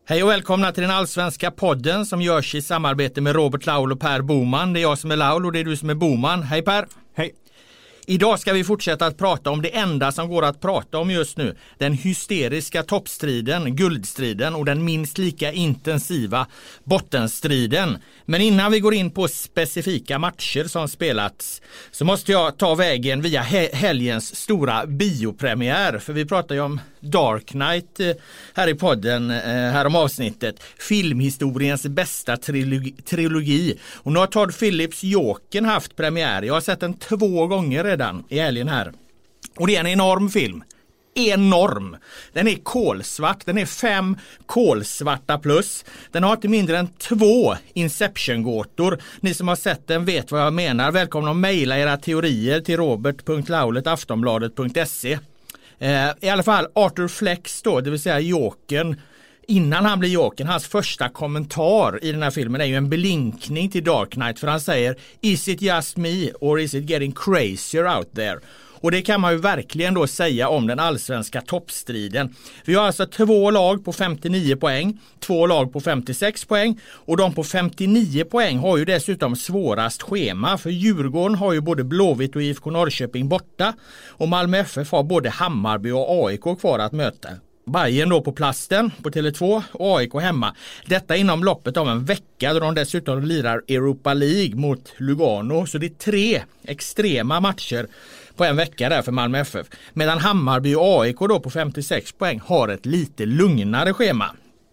Hej och välkomna till den allsvenska podden som görs i samarbete med Robert Laul och Per Boman. Det är jag som är Laul och det är du som är Boman. Hej Per! Hej! Idag ska vi fortsätta att prata om det enda som går att prata om just nu. Den hysteriska toppstriden, guldstriden och den minst lika intensiva bottenstriden. Men innan vi går in på specifika matcher som spelats så måste jag ta vägen via helgens stora biopremiär. För vi pratar ju om Dark Knight här i podden här om avsnittet. Filmhistoriens bästa trilogi. Och nu har Todd Phillips Jokern haft premiär. Jag har sett den 2 gånger redan i helgen här. Och det är en enorm film. Enorm. Den är kolsvart. Den är 5 kolsvarta plus. Den har inte mindre än 2 Inception-gåtor. Ni som har sett den vet vad jag menar. Välkomna att mejla era teorier till robert.laulet@aftonbladet.se. I alla fall Arthur Flex då, det vill säga Jokern. Innan han blir Jokern, hans första kommentar i den här filmen är ju en blinkning till Dark Knight. För han säger, is it just me or is it getting crazier out there? Och det kan man ju verkligen då säga om den allsvenska toppstriden. Vi har alltså 2 lag på 59 poäng, 2 lag på 56 poäng och de på 59 poäng har ju dessutom svårast schema. För Djurgården har ju både Blåvitt och IFK Norrköping borta och Malmö FF har både Hammarby och AIK kvar att möta. Bayern då på plasten på Tele2 och AIK hemma. Detta inom loppet av en vecka då de dessutom lirar Europa League mot Lugano. Så det är 3 extrema matcher på en vecka där för Malmö FF. Medan Hammarby och AIK då på 56 poäng har ett lite lugnare schema.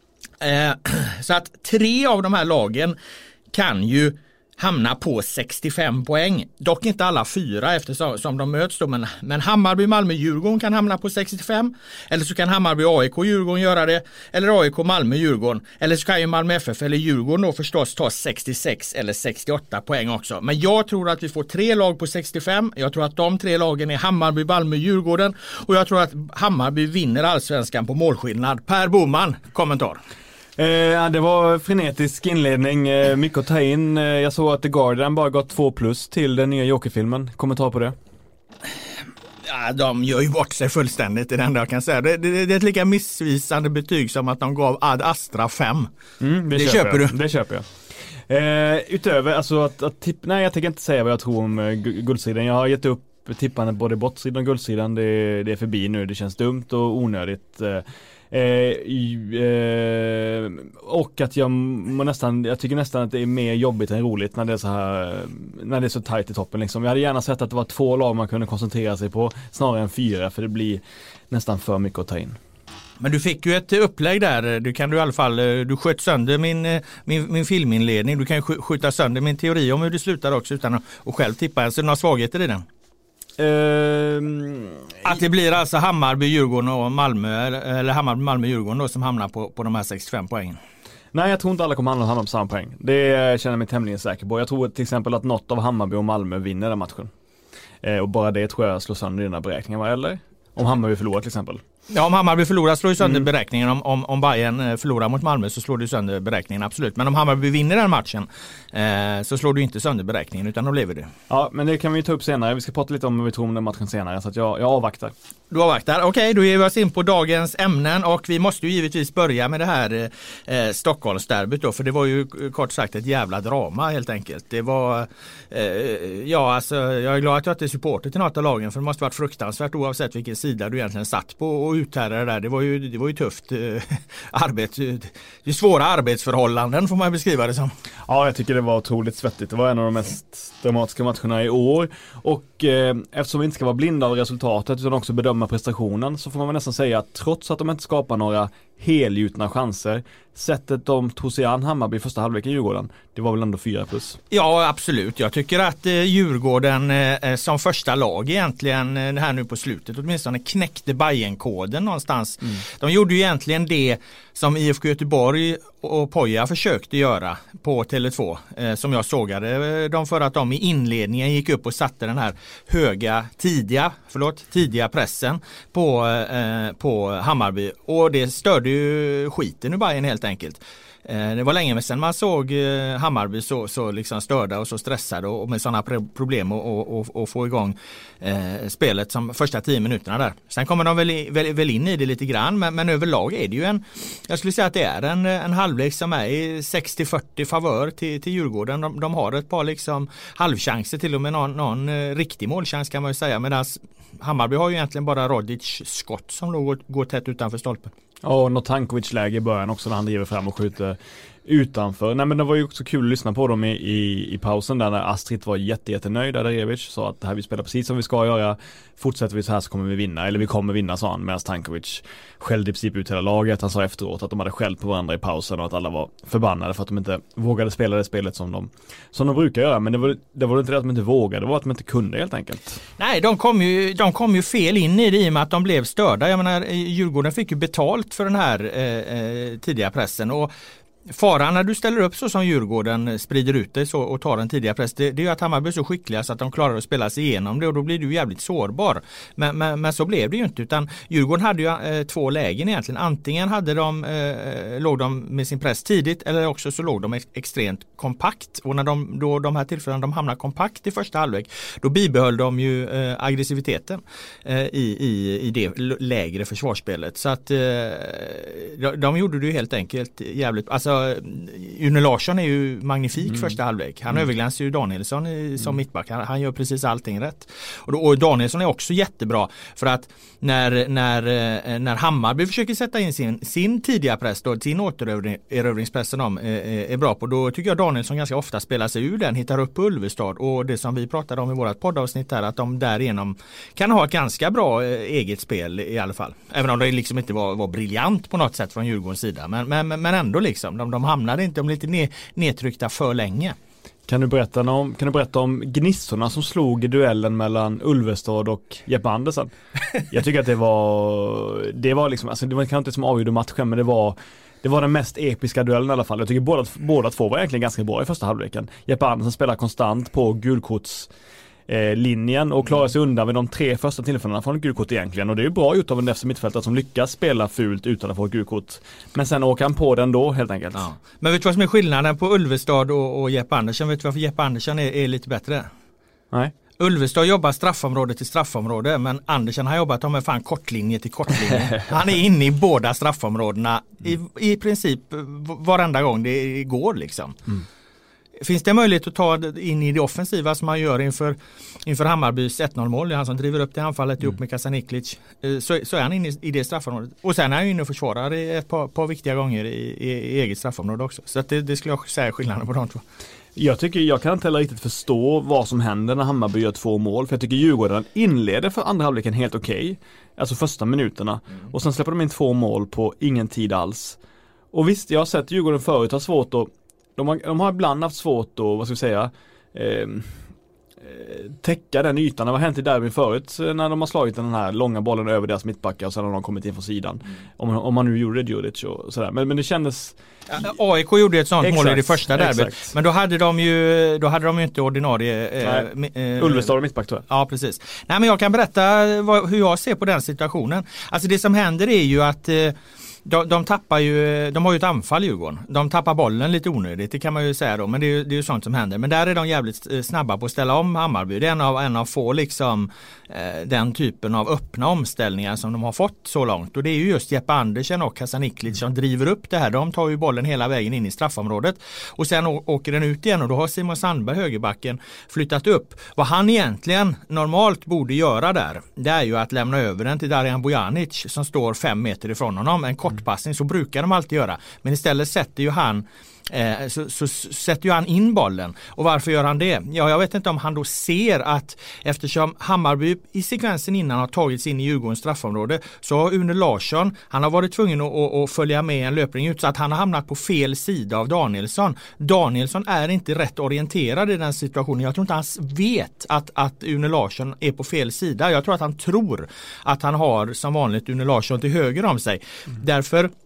Så att 3 av de här lagen kan ju hamna på 65 poäng. Dock inte alla 4 eftersom de möts då. Men Hammarby, Malmö, Djurgården kan hamna på 65. Eller så kan Hammarby, AIK och Djurgården göra det. Eller AIK, Malmö, Djurgården. Eller så kan ju Malmö FF eller Djurgården då förstås ta 66 eller 68 poäng också. Men jag tror att vi får 3 lag på 65. Jag tror att de 3 lagen är Hammarby, Malmö, Djurgården. Och jag tror att Hammarby vinner allsvenskan på målskillnad. Per Boman, kommentar. Det var frenetisk inledning, mycket att ta in. Jag såg att The Guardian bara gått 2+ till den nya Joker-filmen. Kommentar på det? Ja, de gör ju bort sig fullständigt, det är det enda jag kan säga. Det är ett lika missvisande betyg som att de gav Ad Astra 5. Det köper du? Det köper jag. Utöver, alltså nej, jag tänker inte säga vad jag tror om guldsidan. Jag har gett upp tippandet både bottsidan och guldsidan. Det är förbi nu, det känns dumt och onödigt. Och att jag tycker nästan att det är mer jobbigt än roligt när det är så här, när det är så tajt i toppen liksom. Jag hade gärna sett att det var 2 lag man kunde koncentrera sig på snarare än 4, för det blir nästan för mycket att ta in. Men du fick ju ett upplägg där. Du sköt sönder min filminledning. Du kan ju skjuta sönder min teori om hur det slutar också utan att själv tippa. Så några svagheter i den? Att det blir alltså Hammarby, Djurgården och Malmö, eller Hammarby, Malmö, Djurgården då, som hamnar på de här 65 poängen. Nej, jag tror inte alla kommer hamna på samma poäng. Det känner jag mig tämligen säker på. Jag tror till exempel att något av Hammarby och Malmö vinner den matchen. Och bara det tror jag slår sönder dina beräkningar, eller? Om Hammarby förlorar till exempel. Ja, om Hammarby förlorar slår ju sönder beräkningen. Om Bayern förlorar mot Malmö så slår du sönder beräkningen, absolut. Men om Hammarby vinner den matchen så slår du inte sönder beräkningen utan då lever du. Ja, men det kan vi ta upp senare. Vi ska prata lite om hur vi tror om den matchen senare. Så att jag avvaktar. Du avvaktar. Okej, då ger vi oss in på dagens ämnen. Och vi måste ju givetvis börja med det här Stockholmsderbyt då. För det var ju kort sagt ett jävla drama helt enkelt. Det var, jag är glad att jag inte är supporter till något av lagen. För det måste varit fruktansvärt oavsett vilken sida du egentligen satt på och uthärda det där. Det var ju tufft arbete. Det är svåra arbetsförhållanden får man beskriva det som. Ja, jag tycker det var otroligt svettigt. Det var en av de mest dramatiska matcherna i år. Och eftersom vi inte ska vara blinda av resultatet utan också bedöma prestationen, så får man nästan säga att trots att de inte skapar några helgjutna chanser, sättet de tog sig an Hammarby i första halvlek i Djurgården, det var väl ändå 4+. Ja, absolut. Jag tycker att Djurgården som första lag egentligen här nu på slutet åtminstone knäckte Bayern-koden någonstans. De gjorde ju egentligen det som IFK Göteborg och Poja försökte göra på Tele2 som jag sågade dem för att de i inledningen gick upp och satte den här höga tidiga pressen på Hammarby, och det störde ju skiten i Bayern helt enkelt. Det var länge sedan man såg Hammarby så liksom störda och så stressade och med sådana problem och få igång spelet som första 10 minuterna där. Sen kommer de väl in i det lite grann, men överlag är det ju jag skulle säga att det är en halvlek som är i 60-40 favör till Djurgården. De har ett par liksom halvchanser, till och med någon riktig målchans kan man ju säga, medan Hammarby har ju egentligen bara Rodic skott som då går tätt utanför stolpen. Och Notankovic läge i början också när han driver fram och skjuter utanför. Nej, men det var ju också kul att lyssna på dem i pausen där när Astrid var jättenöjd. Adarevic sa att det här vi spelar precis som vi ska göra. Fortsätter vi så här så kommer vi vinna. Eller vi kommer vinna, sa han, medan Tankovic skällde i princip ut hela laget. Han sa efteråt att de hade skällt på varandra i pausen och att alla var förbannade för att de inte vågade spela det spelet som de brukar göra. Men det var inte det att de inte vågade, det var att de inte kunde helt enkelt. Nej, de kom ju fel in i det i och med att de blev störda. Jag menar, Djurgården fick ju betalt för den här tidiga pressen, och faran när du ställer upp så som Djurgården sprider ut det så och tar en tidiga press, det är ju att Hammarby är så skickliga så att de klarar att spela sig igenom det, och då blir du jävligt sårbar. Men så blev det ju inte, utan Djurgården hade ju 2 lägen egentligen. Antingen låg de med sin press tidigt, eller också så låg de extremt kompakt, och när de här tillfällena de hamnar kompakt i första halvlek, då bibehöll de ju aggressiviteten i det lägre försvarsspelet. Så att de gjorde det ju helt enkelt jävligt. Alltså Une Larsson är ju magnifik första halvlek. Han överglänsar ju Danielsson som mittback. Han gör precis allting rätt. Och Danielsson är också jättebra, för att när Hammarby försöker sätta in sin tidiga press, då, sin återerövringspress som de är bra på, då tycker jag Danielsson ganska ofta spelar sig ur den, hittar upp på Ulvestad, och det som vi pratade om i vårt poddavsnitt är att de därigenom kan ha ett ganska bra eget spel i alla fall. Även om det liksom inte var briljant på något sätt från Djurgårdens sida, men ändå liksom, de hamnade inte, de lite nedtryckta för länge. Kan du berätta om gnissorna som slog i duellen mellan Ulvestad och Jeppe Andersen? Jag tycker att det var liksom, alltså det var kanske inte som avgjorde matchen, men det var den mest episka duellen i alla fall. Jag tycker båda två var egentligen ganska bra i första halvleken. Jeppe Andersen spelar konstant på gulkortslinjen och klarar sig undan med de 3 första tillfällena från gulkort egentligen, och det är ju bra gjort av en defensiv mittfältare som lyckas spela fult utan att få ett gulkort, men sen åker han på den då helt enkelt. Ja. Men vet du vad som är skillnaden på Ulvestad och Jeppe Andersen? Vet du varför Jeppe Andersen är lite bättre? Nej. Ulvestad jobbar straffområde till straffområde, men Andersen har jobbat med fan kortlinje till kortlinje. Han är inne i båda straffområdena i princip varenda gång det går liksom. Finns det möjlighet att ta in i det offensiva som man gör inför Hammarbys 1-0 mål, det är han som driver upp det anfallet ihop med Kasaniklic, så är han inne i det straffområdet. Och sen är han inne och försvarar ett par viktiga gånger i eget straffområde också. Så att det skulle jag säga skillnaden på de två. Jag kan inte heller riktigt förstå vad som händer när Hammarby gör 2 mål, för jag tycker Djurgården inleder för andra halvleken helt okej. Alltså första minuterna. Och sen släpper de in 2 mål på ingen tid alls. Och visst, jag har sett Djurgården förut ha svårt att de har ibland haft svårt att, vad ska vi säga, täcka den ytan. Det har hänt i derbyn förut när de har slagit den här långa bollen över deras mittbackar och sen har de kommit in från sidan. Om man nu gjorde det Djuric och sådär. Men det kändes... AIK gjorde ett sånt mål i det första derbyt. Men då hade de ju inte ordinarie... Ulvestad och mittback, tror jag. Ja, precis. Nej, men jag kan berätta hur jag ser på den situationen. Alltså det som händer är ju att... De tappar ju, de har ju ett anfall Djurgården. De tappar bollen lite onödigt, det kan man ju säga då, men det är ju sånt som händer. Men där är de jävligt snabba på att ställa om Hammarby. Det är en av få liksom den typen av öppna omställningar som de har fått så långt. Och det är ju just Jeppe Andersen och Kasaniklic som driver upp det här. De tar ju bollen hela vägen in i straffområdet och sen åker den ut igen, och då har Simon Sandberg, högerbacken, flyttat upp. Vad han egentligen normalt borde göra där, det är ju att lämna över den till Darijan Bojanic som står 5 meter ifrån honom. En kortpassning, så brukar de alltid göra. Men istället sätter ju han sätter ju han in bollen. Och varför gör han det? Ja, jag vet inte om han då ser att eftersom Hammarby i sekvensen innan har tagits in i Djurgårdens straffområde, så har Une Larsson, han har varit tvungen att följa med en löpning ut, så att han har hamnat på fel sida av Danielsson. Danielsson är inte rätt orienterad i den situationen. Jag tror inte han vet att Une Larsson är på fel sida. Jag tror att han tror att han har som vanligt Une Larsson till höger om sig. Därför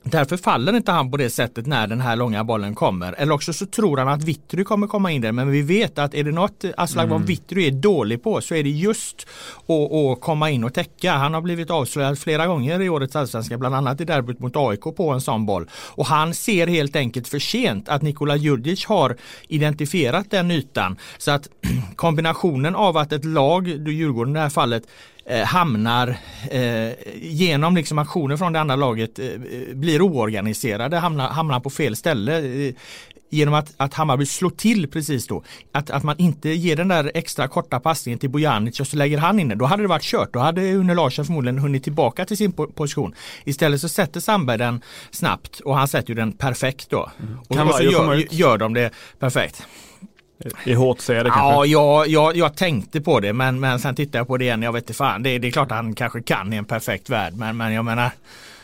Därför faller inte han på det sättet när den här långa bollen kommer. Eller också så tror han att Vittry kommer komma in där. Men vi vet att är det något Aslak Vittry är dålig på så är det just att komma in och täcka. Han har blivit avslöjad flera gånger i årets allsvenska, bland annat i derbyt mot AIK på en sån boll. Och han ser helt enkelt för sent att Nikola Djurdjic har identifierat den ytan. Så att kombinationen av att ett lag, Djurgården i det här fallet, hamnar genom liksom aktioner från det andra laget blir oorganiserade, hamnar på fel ställe genom att Hammarby slår till precis då. Att man inte ger den där extra korta passningen till Bojanic och så lägger han in den. Då hade det varit kört. Då hade Une Larsson förmodligen hunnit tillbaka till sin position. Istället så sätter Sandberg den snabbt och han sätter ju den perfekt då. Och så gör de det perfekt. I hårt säger det kanske? Ja, jag tänkte på det men sen tittade jag på det igen. Jag vet inte fan. Det är klart att han kanske kan i en perfekt värld. Men jag menar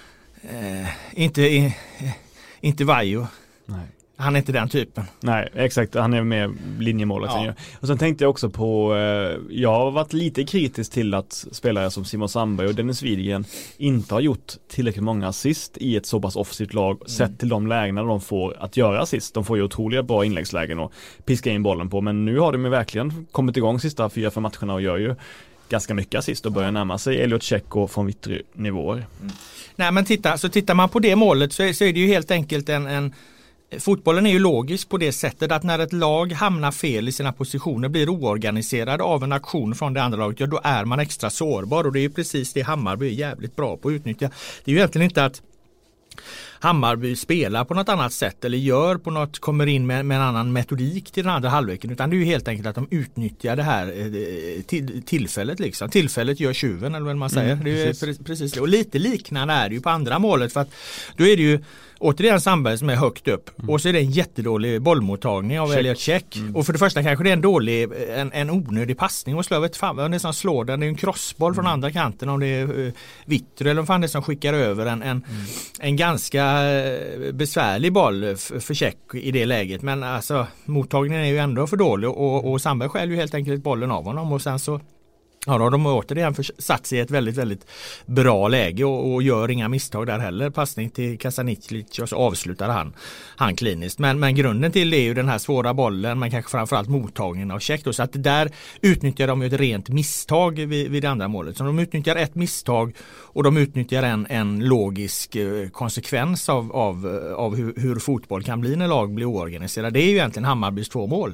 inte Vaiho. Nej. Han är inte den typen. Nej, exakt. Han är med linjemålet. Ja. Och sen tänkte jag också på, jag har varit lite kritisk till att spelare som Simon Sandberg och Dennis Widgren inte har gjort tillräckligt många assist i ett så pass offensivt lag sett till de lägena de får att göra assist. De får ju otroliga bra inläggslägen och piska in bollen på. Men nu har de ju verkligen kommit igång sista 4-5 matcherna och gör ju ganska mycket assist och börjar närma sig Elliot Check och från Vittry-nivåer. Nej, men tittar man på det målet så är det ju helt enkelt fotbollen är ju logisk på det sättet att när ett lag hamnar fel i sina positioner, blir oorganiserad av en aktion från det andra laget, ja då är man extra sårbar och det är ju precis det Hammarby är jävligt bra på att utnyttja. Det är ju egentligen inte att Hammarby spelar på något annat sätt eller kommer in med en annan metodik till den andra halvleken, utan det är ju helt enkelt att de utnyttjar det här tillfället liksom. Tillfället gör tjuven eller vad man säger. Det är precis det. Och lite liknande är det ju på andra målet, för att då är det ju återigen Sandberg som är högt upp och så är det en jättedålig bollmottagning av Elliot Check. Och för det första kanske det är en onödig passning och slår fan, det som slår den, det är en crossboll från andra kanten, om det är Vittry eller om fan det som skickar över en ganska besvärlig boll för Check i det läget, men alltså mottagningen är ju ändå för dålig och Sandberg själv ju helt enkelt bollen av honom och sen så ja, då har de återigen satt sig i ett väldigt, väldigt bra läge och gör inga misstag där heller. Passning till Kasaniclic och så avslutar han kliniskt. Men grunden till det är ju den här svåra bollen, men kanske framförallt mottagningen av Check. Så att där utnyttjar de ju ett rent misstag vid det andra målet. Så de utnyttjar ett misstag och de utnyttjar en logisk konsekvens av hur fotboll kan bli när lag blir oorganiserade. Det är ju egentligen Hammarbys 2 mål.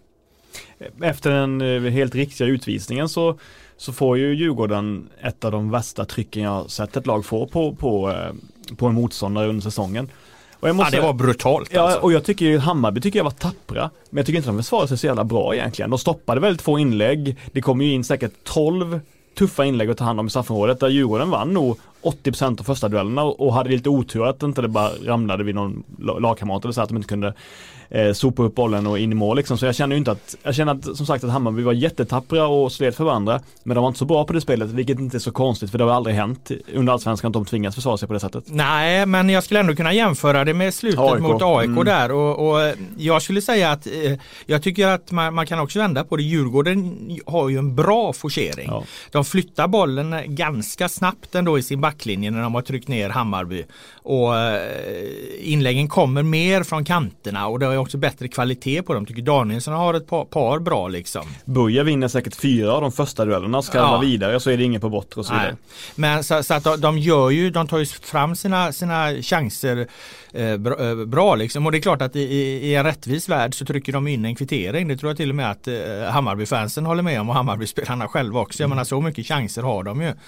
Efter den helt riktiga utvisningen så får ju Djurgården ett av de värsta trycken jag sett ett lag få på en motståndare under säsongen. Och det var brutalt. Ja, och jag tycker Hammarby var tappra, men jag tycker inte de försvarade sig så jävla bra egentligen. De stoppade väldigt få inlägg. Det kom ju in säkert 12 tuffa inlägg att ta hand om i straffområdet, där Djurgården vann nog 80% av första duellerna och hade lite otur att inte det bara ramlade vid någon lagkamrat eller så att de inte kunde sopa upp bollen och in i mål liksom. Så jag känner att som sagt att Hammarby var jättetappra och slet för varandra, men de var inte så bra på det spelet, vilket inte är så konstigt för det har aldrig hänt under allsvenskan att de tvingas försvara sig på det sättet. Nej, men jag skulle ändå kunna jämföra det med slutet mot AIK där och jag skulle säga att jag tycker att man kan också vända på det. Djurgården har ju en bra forcering. Ja. De flyttar bollen ganska snabbt ändå i sin backlinje när de har tryckt ner Hammarby och inläggen kommer mer från kanterna och det är också bättre kvalitet på dem. Tycker Danielsson har ett par bra liksom. Buja vinner säkert 4 av de första duellerna, ska vara vidare så är det ingen på botten och så vidare. Men så att de tar ju fram sina chanser bra liksom, och det är klart att i en rättvis värld så trycker de in en kvittering. Det tror jag till och med att Hammarby-fansen håller med om och Hammarby-spelarna själva också. Jag menar, så mycket chanser har de ju.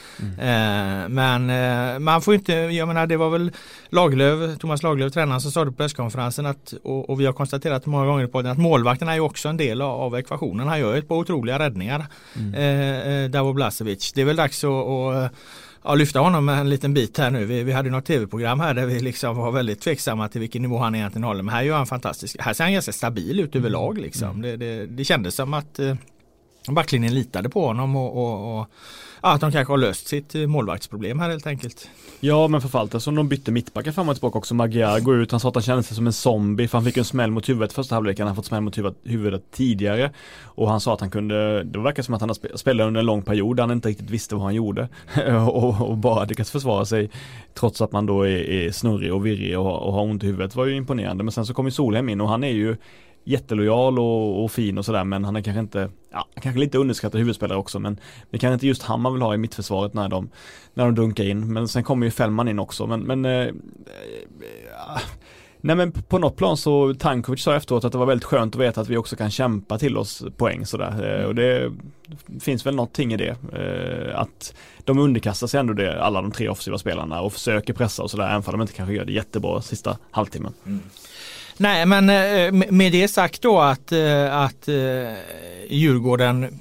Men man får inte, jag menar, det var väl Thomas Lagerlöf, tränaren, som sa det på presskonferensen att, och vi har konstaterat många gånger på det, att målvakten är ju också en del av ekvationen. Han gör ett par otroliga räddningar. Davo Blasevic. Det är väl dags att lyfta honom en liten bit här nu. Vi hade något tv-program här där vi liksom var väldigt tveksamma till vilken nivå han egentligen håller. Men här är han fantastisk. Här ser han ganska stabil ut överlag liksom. Det kändes som att backlinjen litade på honom och att de kanske har löst sitt målvaktsproblem här helt enkelt. Ja, men för Falta som de bytte mittbackar fram och tillbaka också. Magyar går ut, han sa att han kände sig som en zombie för han fick en smäll mot huvudet första halvleken, han fått smäll mot huvudet tidigare och han sa att han kunde, det verkar som att han har spelat under en lång period, han inte riktigt visste vad han gjorde och bara lyckats försvara sig trots att man då är snurrig och virrig och har ont i huvudet, var ju imponerande. Men sen så kom ju Solheim in och han är ju jättelojal och fin och sådär, men han är kanske inte, kanske lite underskattad huvudspelare också, men det kan inte just han man vill ha i mittförsvaret när de dunkar in. Men sen kommer ju Fällman in också, nej men på något plan så Tankovic sa efteråt att det var väldigt skönt att veta att vi också kan kämpa till oss poäng sådär. Och det finns väl någonting i det. Att de underkastar sig ändå det, alla de 3 offensiva spelarna och försöker pressa och sådär, även om de inte kanske gör det jättebra sista halvtimmen. Nej, men med det sagt då att Djurgården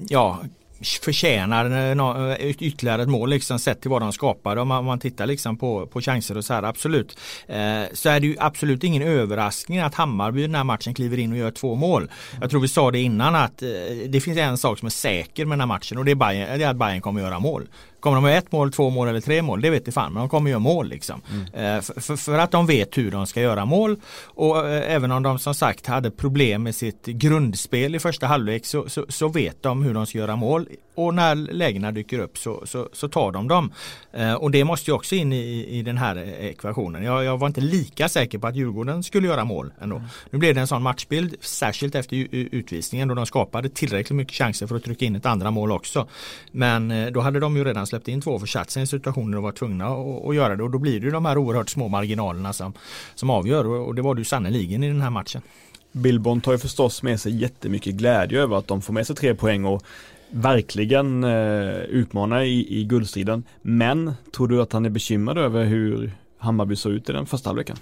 förtjänar ytterligare ett mål liksom, sett till vad de skapade. Om man tittar liksom på chanser och så här, absolut. Så är det ju absolut ingen överraskning att Hammarby den här matchen kliver in och gör 2 mål. Jag tror vi sa det innan att det finns en sak som är säker med den här matchen och det är att Bayern kommer göra mål. Kommer de med 1 mål, 2 mål eller 3 mål, det vet jag fan, men de kommer göra mål liksom. För att de vet hur de ska göra mål och även om de som sagt hade problem med sitt grundspel i första halvlek så vet de hur de ska göra mål och när lägena dyker upp så tar de dem. Och det måste ju också in i den här ekvationen. Jag var inte lika säker på att Djurgården skulle göra mål ändå. Nu blev det en sån matchbild, särskilt efter utvisningen då de skapade tillräckligt mycket chanser för att trycka in ett andra mål också. Men då hade de ju redan släppt in 2 försatser i en situation där de var tvungna att göra det och då blir det ju de här oerhört små marginalerna som avgör och det var det ju sannoliken i den här matchen. Billborn tar ju förstås med sig jättemycket glädje över att de får med sig 3 poäng och verkligen utmanar i guldstriden. Men tror du att han är bekymrad över hur Hammarby såg ut i den första halvleken?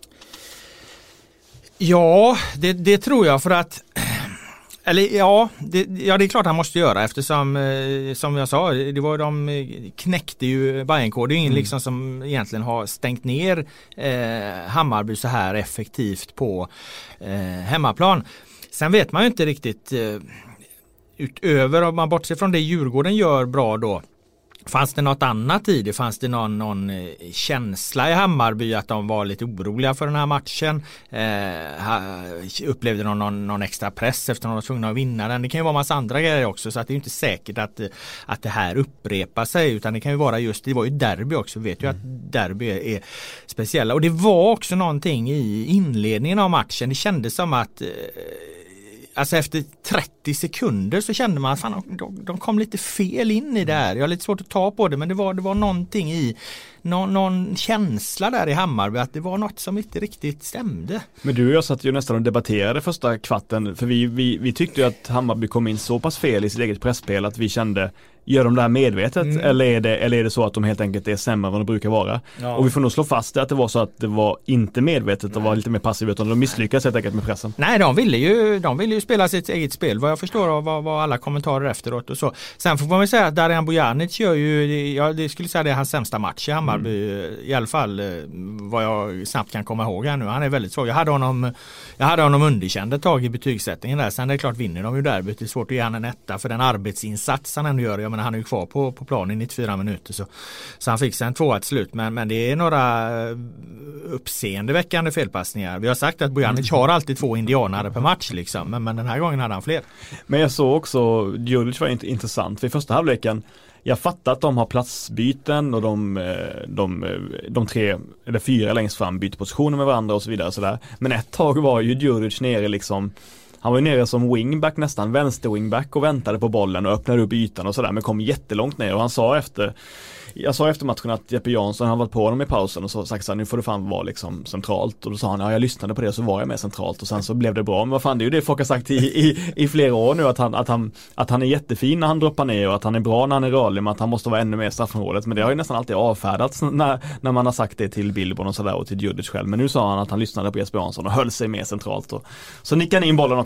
Ja, det tror jag för att det är klart han måste göra eftersom som jag sa, de knäckte ju Bayern-kod. Det är ingen liksom som egentligen har stängt ner Hammarby så här effektivt på hemmaplan. Sen vet man ju inte riktigt utöver om man bortser från det Djurgården gör bra då. Fanns det något annat i det? Fanns det någon känsla i Hammarby att de var lite oroliga för den här matchen? Upplevde de någon extra press efter att de var tvungna att vinna den? Det kan ju vara en massa andra grejer också så att det är inte säkert att det här upprepar sig utan det kan ju vara just, det var ju derby också, vi vet ju att derby är speciella och det var också någonting i inledningen av matchen, det kändes som att alltså efter 30 sekunder så kände man att fan, de kom lite fel in i det här. Jag har lite svårt att ta på det men det var någonting i någon känsla där i Hammarby att det var något som inte riktigt stämde. Men du och jag satt ju nästan och debatterade första kvarten för vi tyckte ju att Hammarby kom in så pass fel i sitt eget pressspel att vi kände gör de det här medvetet eller är det så att de helt enkelt är sämre än vad de brukar vara? Ja. Och vi får nog slå fast att det var så att det var inte medvetet och var lite mer passivt utan de misslyckades helt enkelt med pressen. Nej, de ville ju spela sitt eget spel vad jag förstår av vad alla kommentarer efteråt och så. Sen får man säga att Darijan Bojanic gör ju, det skulle säga det är hans sämsta match i Hammarby i alla fall vad jag snabbt kan komma ihåg här nu. Han är väldigt svag. Jag hade honom underkänd ett tag i betygssättningen där. Sen är det klart vinner de ju derbyt. Det är svårt att ge han en etta för den arbetsinsats han ändå gör. Men han är ju kvar på planen i 94 minuter så han fick sen 2 till slut men det är några uppseendeväckande felpassningar. Vi har sagt att Bojanic har alltid 2 indianare per match liksom, men den här gången hade han fler. Men jag såg också Djurgården var inte intressant för i första halvleken. Jag fattar att de har platsbyten och de 3 eller 4 längst fram byter positioner med varandra och så vidare och sådär. Men ett tag var ju Djurgården nere liksom. Han var ju nere som wingback nästan, vänster wingback och väntade på bollen och öppnade upp ytan och sådär men kom jättelångt ner och han sa efter matchen att Jeppe Jansson han varit på honom i pausen och så sagt så nu får du fan vara liksom centralt och då sa han jag lyssnade på det och så var jag med centralt och sen så blev det bra men vad fan det är ju det folk har sagt i flera år nu att han är jättefin när han droppar ner och att han är bra när han är rörlig men att han måste vara ännu mer straffområdet men det har ju nästan alltid avfärdats när man har sagt det till Billborn och sådär och till Djurdic själv men nu sa han att han lyssnade på Jesper Jansson och höll sig mer centralt och så nickade han in bollen också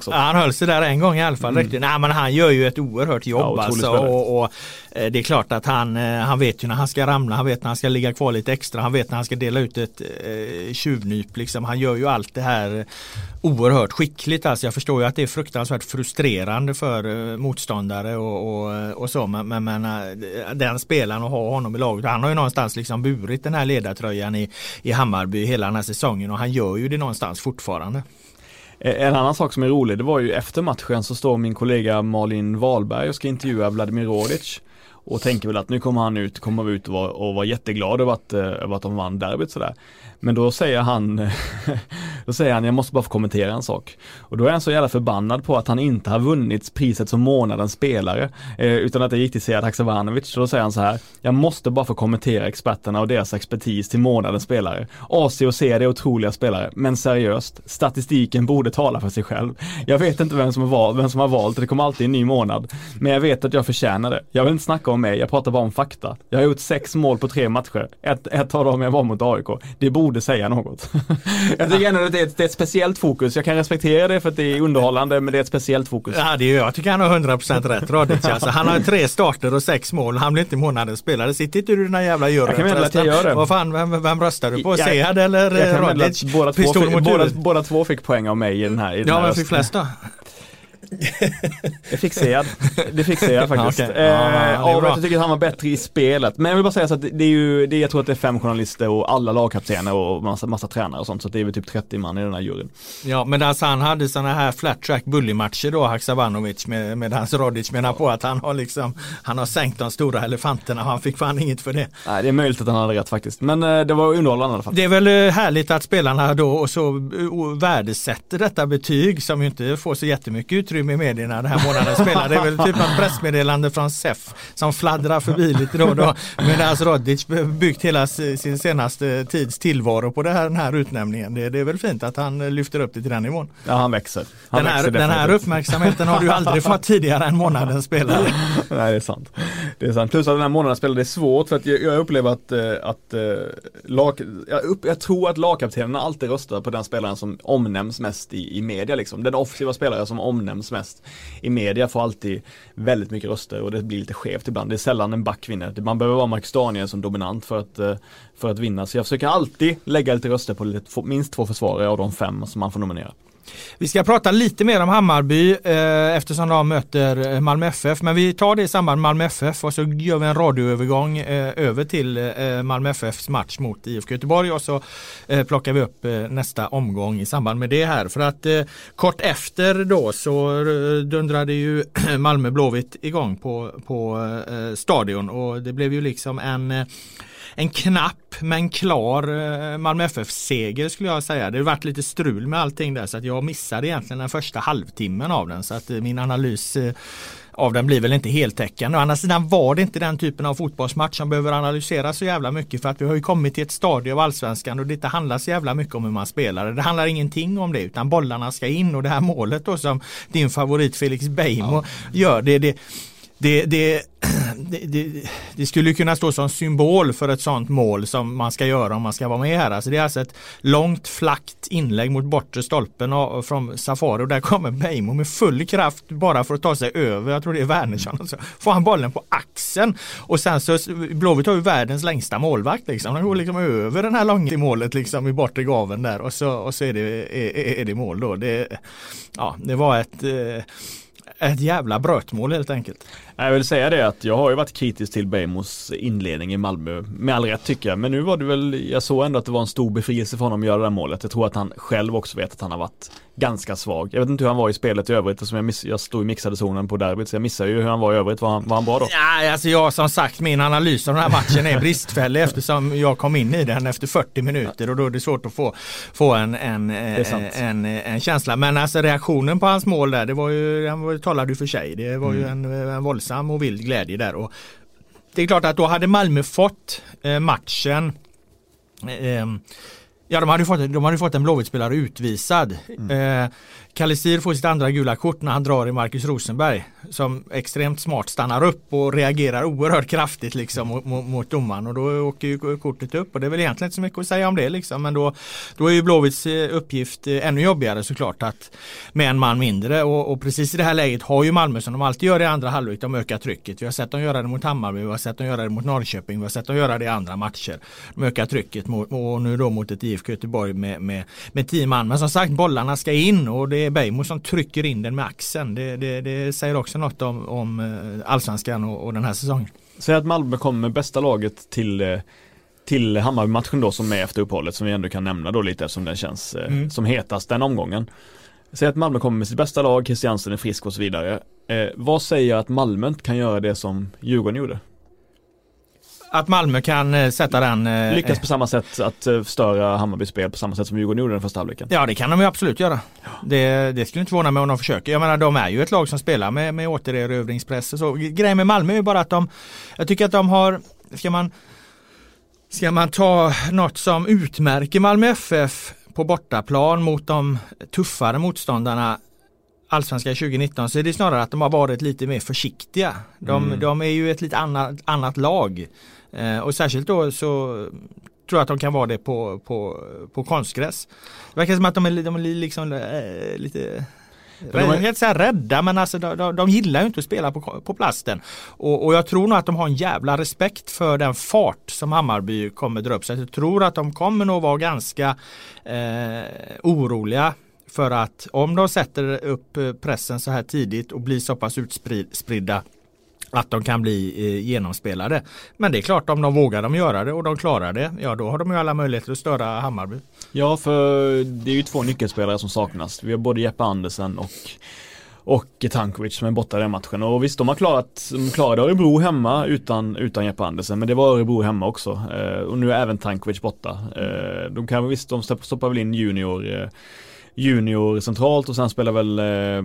också. Ja, han höll sig där en gång i alla fall. Riktigt. Nej, men han gör ju ett oerhört jobb alltså, och det är klart att han vet ju när han ska ramla, han vet när han ska ligga kvar lite extra, han vet när han ska dela ut ett tjuvnyp liksom. Han gör ju allt det här oerhört skickligt alltså. Jag förstår ju att det är fruktansvärt frustrerande för motståndare och så, men den spelaren och ha honom i laget, han har ju någonstans liksom burit den här ledartröjan i Hammarby hela den här säsongen, och han gör ju det någonstans fortfarande. En annan sak som är rolig, det var ju efter matchen så står min kollega Malin Wahlberg och ska intervjua Vladimir Rodic och tänker väl att nu kommer ut och vara jätteglad över att de vann derbyt sådär. Men då säger han jag måste bara få kommentera en sak. Och då är han så jävla förbannad på att han inte har vunnit priset som månadens spelare, utan att det gick till Sead Haksabanovic. Så då säger han så här: jag måste bara få kommentera experterna och deras expertis till månadens spelare. AC och Sead är otroliga spelare, men seriöst, statistiken borde tala för sig själv. Jag vet inte vem som har valt, det kommer alltid en ny månad. Men jag vet att jag förtjänar det. Jag vill inte snacka om mig, jag pratar bara om fakta. Jag har gjort 6 mål på 3 matcher. Ett av dem jag var mot AIK. Det borde säga något. Jag tycker ändå att det är ett speciellt fokus. Jag kan respektera det för att det är underhållande, men det är ett speciellt fokus. Ja, jag tycker han har 100% rätt, Rodic. Alltså, han har 3 starter och 6 mål. Han blir inte månadens spelare. Sitter inte du i den här jävla juryn? Jag kan meddela att jag gör det. Vad fan, vem röstar du på? Sead eller Rodic? Båda två fick poäng av mig i den här. Ja, men fick flest då? Det fick Sead faktiskt. Okay. Jag tycker att han var bättre i spelet. Men jag vill bara säga så att jag tror att det är 5 journalister och alla lagkaptener och massa tränare och sånt, så det är väl typ 30 man i den här juryn. Ja, men alltså han hade såna här flat track bully-matcher då, Haksabanovic, med hans Rodic menar på att han har sänkt de stora elefanterna och han fick fan inget för det. Nej, det är möjligt att han hade rätt faktiskt. Men det var underhållande i alla fall. Det är väl härligt att spelarna då och så värdesätter detta betyg som ju inte får så jättemycket utrymme i medierna den här månaden spelar. Det är väl typ ett pressmeddelande från SEF som fladdrar förbi lite då. Medan Rodic byggt hela sin senaste tids tillvaro på den här utnämningen. Det är väl fint att han lyfter upp det till den nivån. Ja, han växer. Den här uppmärksamheten har du aldrig fått tidigare än månadens spelare. Nej, det är sant. Plus att den här månadens spelare, det är svårt för att jag upplever jag tror att lagkaptenerna alltid röstar på den spelaren som omnämns mest i media liksom. Den offensiva spelare som omnämns mest i media får alltid väldigt mycket röster och det blir lite skevt ibland. Det är sällan en back vinner. Man behöver vara Marcus Daniel som dominant för att vinna. Så jag försöker alltid lägga lite röster på minst 2 försvarare av de 5 som man får nominera. Vi ska prata lite mer om Hammarby eftersom de möter Malmö FF, men vi tar det i samband med Malmö FF och så gör vi en radioövergång över till Malmö FFs match mot IFK Göteborg och så plockar vi upp nästa omgång i samband med det här. För att kort efter då så dundrade ju Malmö Blåvitt igång på stadion och det blev ju liksom en knapp men klar Malmö FF-seger skulle jag säga. Det har varit lite strul med allting där så att jag missade egentligen den första halvtimmen av den så att min analys av den blir väl inte heltäckande. Å andra sidan var det inte den typen av fotbollsmatch som behöver analyseras så jävla mycket för att vi har ju kommit till ett stadie av allsvenskan och det inte handlar så jävla mycket om hur man spelar. Det handlar ingenting om det utan bollarna ska in och det här målet då som din favorit Felix Beijmo gör det skulle kunna stå som symbol för ett sånt mål som man ska göra om man ska vara med här. Alltså det är alltså ett långt flackt inlägg mot bortre stolpen från Safari och där kommer Beijmo med full kraft bara för att ta sig över. Jag tror det är Wernersson. Och så får han bollen på axeln och sen så Blåvitt har ju världens längsta målvakt liksom. Han går liksom över den här långa i målet liksom i bortre gaven där och så är det mål då. Det var ett jävla brötmål helt enkelt. Jag vill säga det att jag har ju varit kritisk till Beijmos inledning i Malmö med all rätt tycker jag, men nu var det väl, jag såg ändå att det var en stor befrielse för honom att göra det här målet. Jag tror att han själv också vet att han har varit ganska svag. Jag vet inte hur han var i spelet i övrigt eftersom jag stod i mixade zonen på derbyt så jag missade ju hur han var i övrigt. Var han bra då? Ja, alltså jag som sagt min analys av den här matchen är bristfällig eftersom jag kom in i den efter 40 minuter och då är det svårt att få en känsla. Men alltså reaktionen på hans mål där, det var ju, han talade ju för sig. Det var ju en våldsam och vild glädje där och det är klart att då hade Malmö fått matchen Ja, de hade fått en Blåvitt-spelare utvisad. Kalisir får sitt andra gula kort när han drar i Marcus Rosenberg, som extremt smart stannar upp och reagerar oerhört kraftigt liksom mot domaren, och då åker ju kortet upp, och det är väl egentligen inte så mycket att säga om det liksom, men då är ju Blåvitts uppgift ännu jobbigare såklart, att med en man mindre, och precis i det här läget har ju Malmö, som de alltid gör i andra halvlek, de ökar trycket. Vi har sett dem göra det mot Hammarby, vi har sett dem göra det mot Norrköping, vi har sett dem göra det i andra matcher. De ökar trycket och nu då mot ett IFK Göteborg med 10 man, men som sagt, bollarna ska in, och det är Beijmo som trycker in den med axeln. Det säger också något om allsvenskan och den här säsongen. Säg att Malmö kommer med bästa laget till Hammarby-matchen då, som är efter uppehållet, som vi ändå kan nämna då lite, eftersom den känns som hetast den omgången. Säg att Malmö kommer med sitt bästa lag, Christiansen är frisk och så vidare. Vad säger att Malmö kan göra det som Djurgården gjorde? Att Malmö kan sätta den... lyckas på samma sätt att störa Hammarbys spel på samma sätt som Djurgården gjorde den första halvleken. Ja, det kan de ju absolut göra. Ja. Det skulle inte förvåna mig om de försöker. Jag menar, de är ju ett lag som spelar med återerövringspress. Så grejen med Malmö är ju bara att jag tycker att de har... Ska man ta något som utmärker Malmö FF på bortaplan mot de tuffare motståndarna Allsvenskan 2019, så är det snarare att de har varit lite mer försiktiga. De är ju ett lite annat lag. Och särskilt då så tror jag att de kan vara det på konstgräs. Det verkar som att de är liksom lite... helt så här rädda, men alltså de gillar ju inte att spela på plasten. Och jag tror nog att de har en jävla respekt för den fart som Hammarby kommer dra upp. Så jag tror att de kommer nog vara ganska oroliga för att om de sätter upp pressen så här tidigt och blir så pass utspridda att de kan bli genomspelade. Men det är klart, om de vågar göra det och de klarar det, ja, då har de ju alla möjligheter att störa Hammarby. Ja, för det är ju 2 nyckelspelare som saknas. Vi har både Jeppe Andersen och Tankovic som är borta i den matchen. Och visst, de klarade Örebro hemma utan Jeppe Andersen, men det var Örebro hemma också. Och nu är även Tankovic borta. De stoppar väl in junior centralt, och sen spelar väl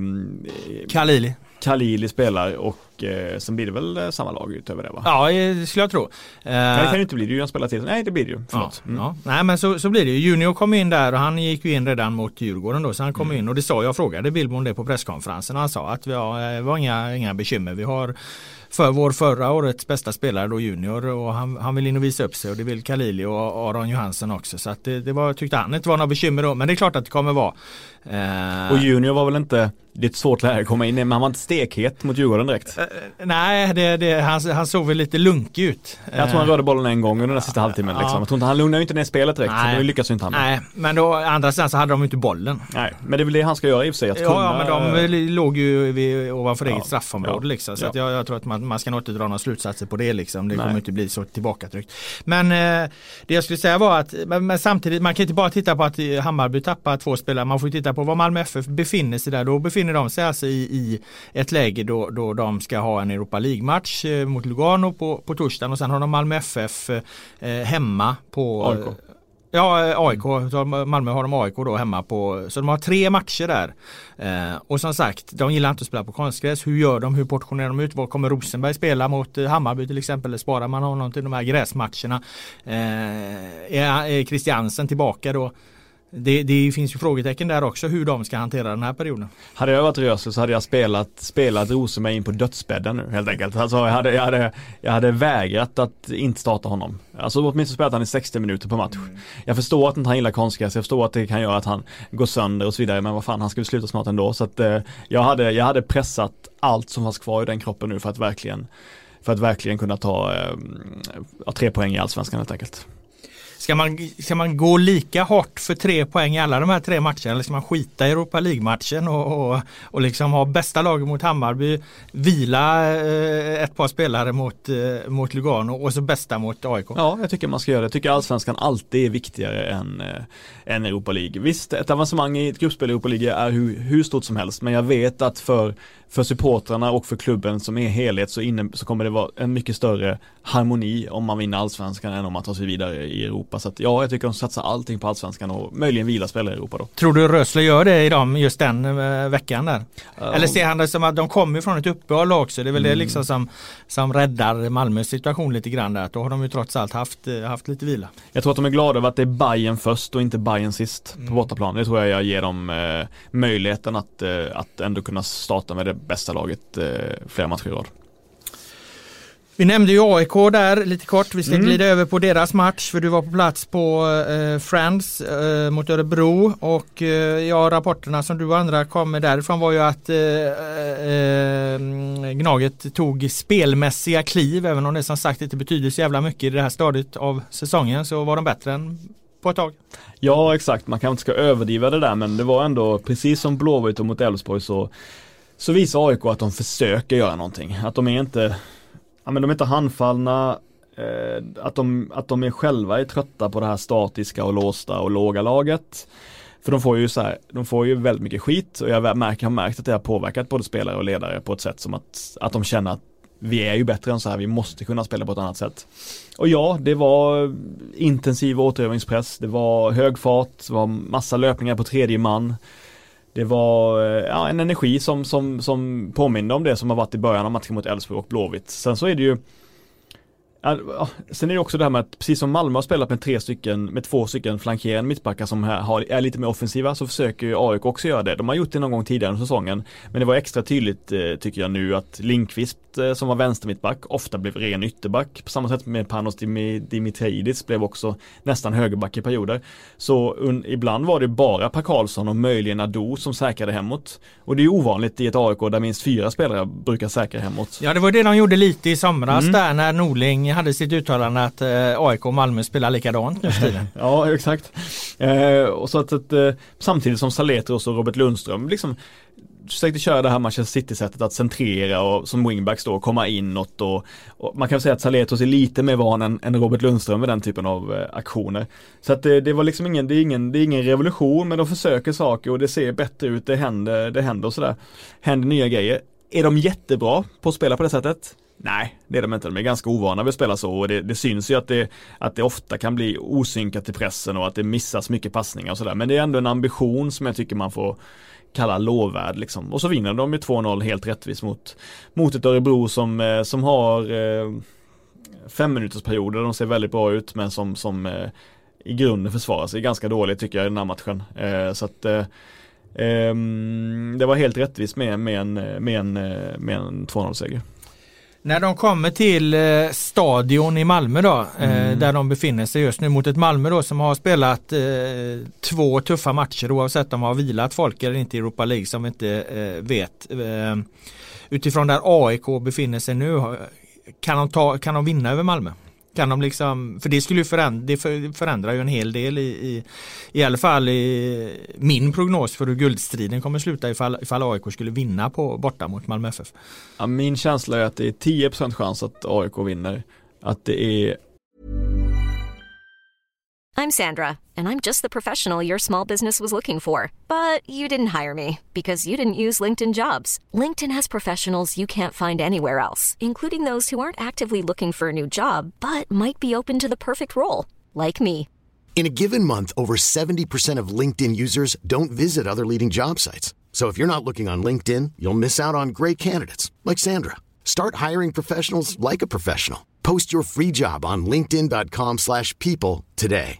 Khalili spelar, och sen blir det väl samma lag utöver det, va? Ja, det skulle jag tro. Det kan ju inte bli det, han spelar till. Nej, det blir det ju. Förlåt. Ja. Nej, men så blir det ju. Junior kom in där, och han gick ju in redan mot Djurgården då, så han kom in, och det sa jag, frågade Billborn det på presskonferensen, och han sa att vi var inga bekymmer. Vi har för vår förra årets bästa spelare då, Junior, och han vill in och visa upp sig, och det vill Khalili och Aron Johansson också, så att tyckte han inte var några bekymmer då, men det är klart att det kommer vara. Och Junior var väl inte, det är ett svårt läge att komma in i, men han var inte stekhet mot Djurgården direkt. Nej, han såg väl lite lunkig ut. Jag tror han rörde bollen en gång under den sista halvtimmen. Liksom. Jag tror inte, han lugnade ju inte ner spelet direkt, så det lyckas ju inte han. Nej, men då andra sidan så hade de inte bollen. Nej, men det är väl det han ska göra i och för sig. Men de låg ju ovanför eget straffområde liksom, så att jag tror att man ska nog inte dra några slutsatser på det liksom. Det kommer inte bli så tillbakatryckt. Men det jag skulle säga var att men samtidigt, man kan inte bara titta på att Hammarby tappar 2 spelare, man får titta på var Malmö FF befinner sig där. Då befinner de sig alltså i ett läge då de ska ha en Europa League-match mot Lugano på torsdagen, och sen har de Malmö FF hemma på AIK. Ja, AIK. Malmö har de AIK då hemma på, så de har 3 matcher där. Och som sagt, de gillar inte att spela på konstgräs. Hur gör de? Hur portionerar de ut? Vad kommer Rosenberg spela mot Hammarby till exempel? Eller sparar man honom till de här gräsmatcherna? Är Christiansen tillbaka då? Det finns ju frågetecken där också, hur de ska hantera den här perioden. Hade jag varit Rösel så hade jag spelat Rosenberg in på dödsbädden nu, helt enkelt. Alltså jag hade vägrat att inte starta honom. Alltså åtminstone spelat han i 60 minuter på match. Jag förstår att han gillar konstgräs, jag förstår att det kan göra att han går sönder och så vidare, men vad fan, han skulle sluta snart ändå. Så att jag hade pressat allt som fanns kvar i den kroppen nu för att verkligen kunna ta 3 poäng i Allsvenskan, helt enkelt. Ska man gå lika hårt för 3 poäng i alla de här 3 matcherna, eller ska man skita i Europa League-matchen och liksom ha bästa laget mot Hammarby, vila ett par spelare mot Lugano och så bästa mot AIK? Ja, jag tycker man ska göra det. Jag tycker Allsvenskan alltid är viktigare än Europa League. Visst, ett avancemang i ett gruppspel i Europa League är hur stort som helst, men jag vet att för supportrarna och för klubben som är helhet så kommer det vara en mycket större harmoni om man vinner Allsvenskan än om man tar sig vidare i Europa. Europa. Så att, ja, jag tycker de satsar allting på allsvenskan och möjligen vila spelare i Europa då. Tror du Rösler gör det i dem just den veckan där? Eller ser han det som att de kommer från ett uppehåll också? Det är väl det liksom som räddar Malmös situation lite grann där. Då har de ju trots allt haft lite vila. Jag tror att de är glada över att det är Bayern först och inte Bayern sist på bortaplan. Det tror jag ger dem möjligheten att ändå kunna starta med det bästa laget flera matcher i rad. Vi nämnde ju AIK där lite kort. Vi ska glida över på deras match för du var på plats på Friends mot Örebro och rapporterna som du och andra kom med därifrån var ju att Gnaget tog spelmässiga kliv, även om det som sagt inte betyder så jävla mycket i det här stadiet av säsongen, så var de bättre än på ett tag. Ja, exakt. Man kanske inte ska överdriva det där, men det var ändå precis som Blåvitt och mot Elfsborg så visar AIK att de försöker göra någonting. Att de är inte de är inte handfallna, att de är själva är trötta på det här statiska och låsta och låga laget. För de får ju väldigt mycket skit och jag har märkt att det har påverkat både spelare och ledare på ett sätt som att de känner att vi är ju bättre än så här, vi måste kunna spela på ett annat sätt. Och ja, det var intensiv återövningspress, det var hög fart, det var massa löpningar på tredje man. Det var en energi som påminner om det som har varit i början av matchen mot Elfsborg och Blåvitt. Sen så är det ju sen är det också det här med att precis som Malmö har spelat med två stycken flankerande mittbackar som är lite mer offensiva, så försöker ju AIK också göra det. De har gjort det någon gång tidigare under säsongen, men det var extra tydligt tycker jag nu att Lindqvist som var vänstermittback ofta blev ren ytterback, på samma sätt med Panos Dimitriadis blev också nästan högerback i perioder. Så ibland var det bara Per Karlsson och möjligen Ado som säkrade hemåt, och det är ovanligt i ett AIK där minst 4 spelare brukar säkra hemåt. Ja, det var det de gjorde lite i somras där när Norling hade sitt uttalande att AIK och Malmö spelar likadant nu för tiden. Ja, exakt. Och så att samtidigt som Saletros och Robert Lundström liksom försökte köra det här Manchester City-sättet att centrera och som wingbacks då komma inåt och man kan säga att Saletros är lite mer van än Robert Lundström med den typen av aktioner. Så att det var liksom det är ingen revolution, men de försöker saker och det ser bättre ut, det händer och sådär. Händer nya grejer. Är de jättebra på att spela på det sättet? Nej, det är de inte. De är ganska ovana vid att spela så, och det syns ju att det ofta kan bli osynkat i pressen och att det missas mycket passningar och sådär. Men det är ändå en ambition som jag tycker man får kalla lovvärd liksom. Och så vinner de med 2-0 helt rättvist mot ett Örebro som har 5 minuters perioder. De ser väldigt bra ut, men som i grunden försvarar sig ganska dåligt tycker jag i den här matchen. Så att det var helt rättvist med en 2-0-seger. När de kommer till stadion i Malmö då, där de befinner sig just nu mot ett Malmö då som har spelat 2 tuffa matcher oavsett om de har vilat folk eller inte i Europa League, som inte vet. Utifrån där AIK befinner sig nu, kan de vinna över Malmö? Kan de liksom, för det skulle ju förändra ju en hel del i alla fall i min prognos för hur guldstriden kommer sluta ifall AIK skulle vinna borta mot Malmö FF. Ja, min känsla är att det är 10% chans att AIK vinner. Att det är... I'm Sandra, and I'm just the professional your small business was looking for. But you didn't hire me because you didn't use LinkedIn Jobs. LinkedIn has professionals you can't find anywhere else, including those who aren't actively looking for a new job, but might be open to the perfect role, like me. In a given month, over 70% of LinkedIn users don't visit other leading job sites. So if you're not looking on LinkedIn, you'll miss out on great candidates, like Sandra. Start hiring professionals like a professional. Post your free job on linkedin.com/people today.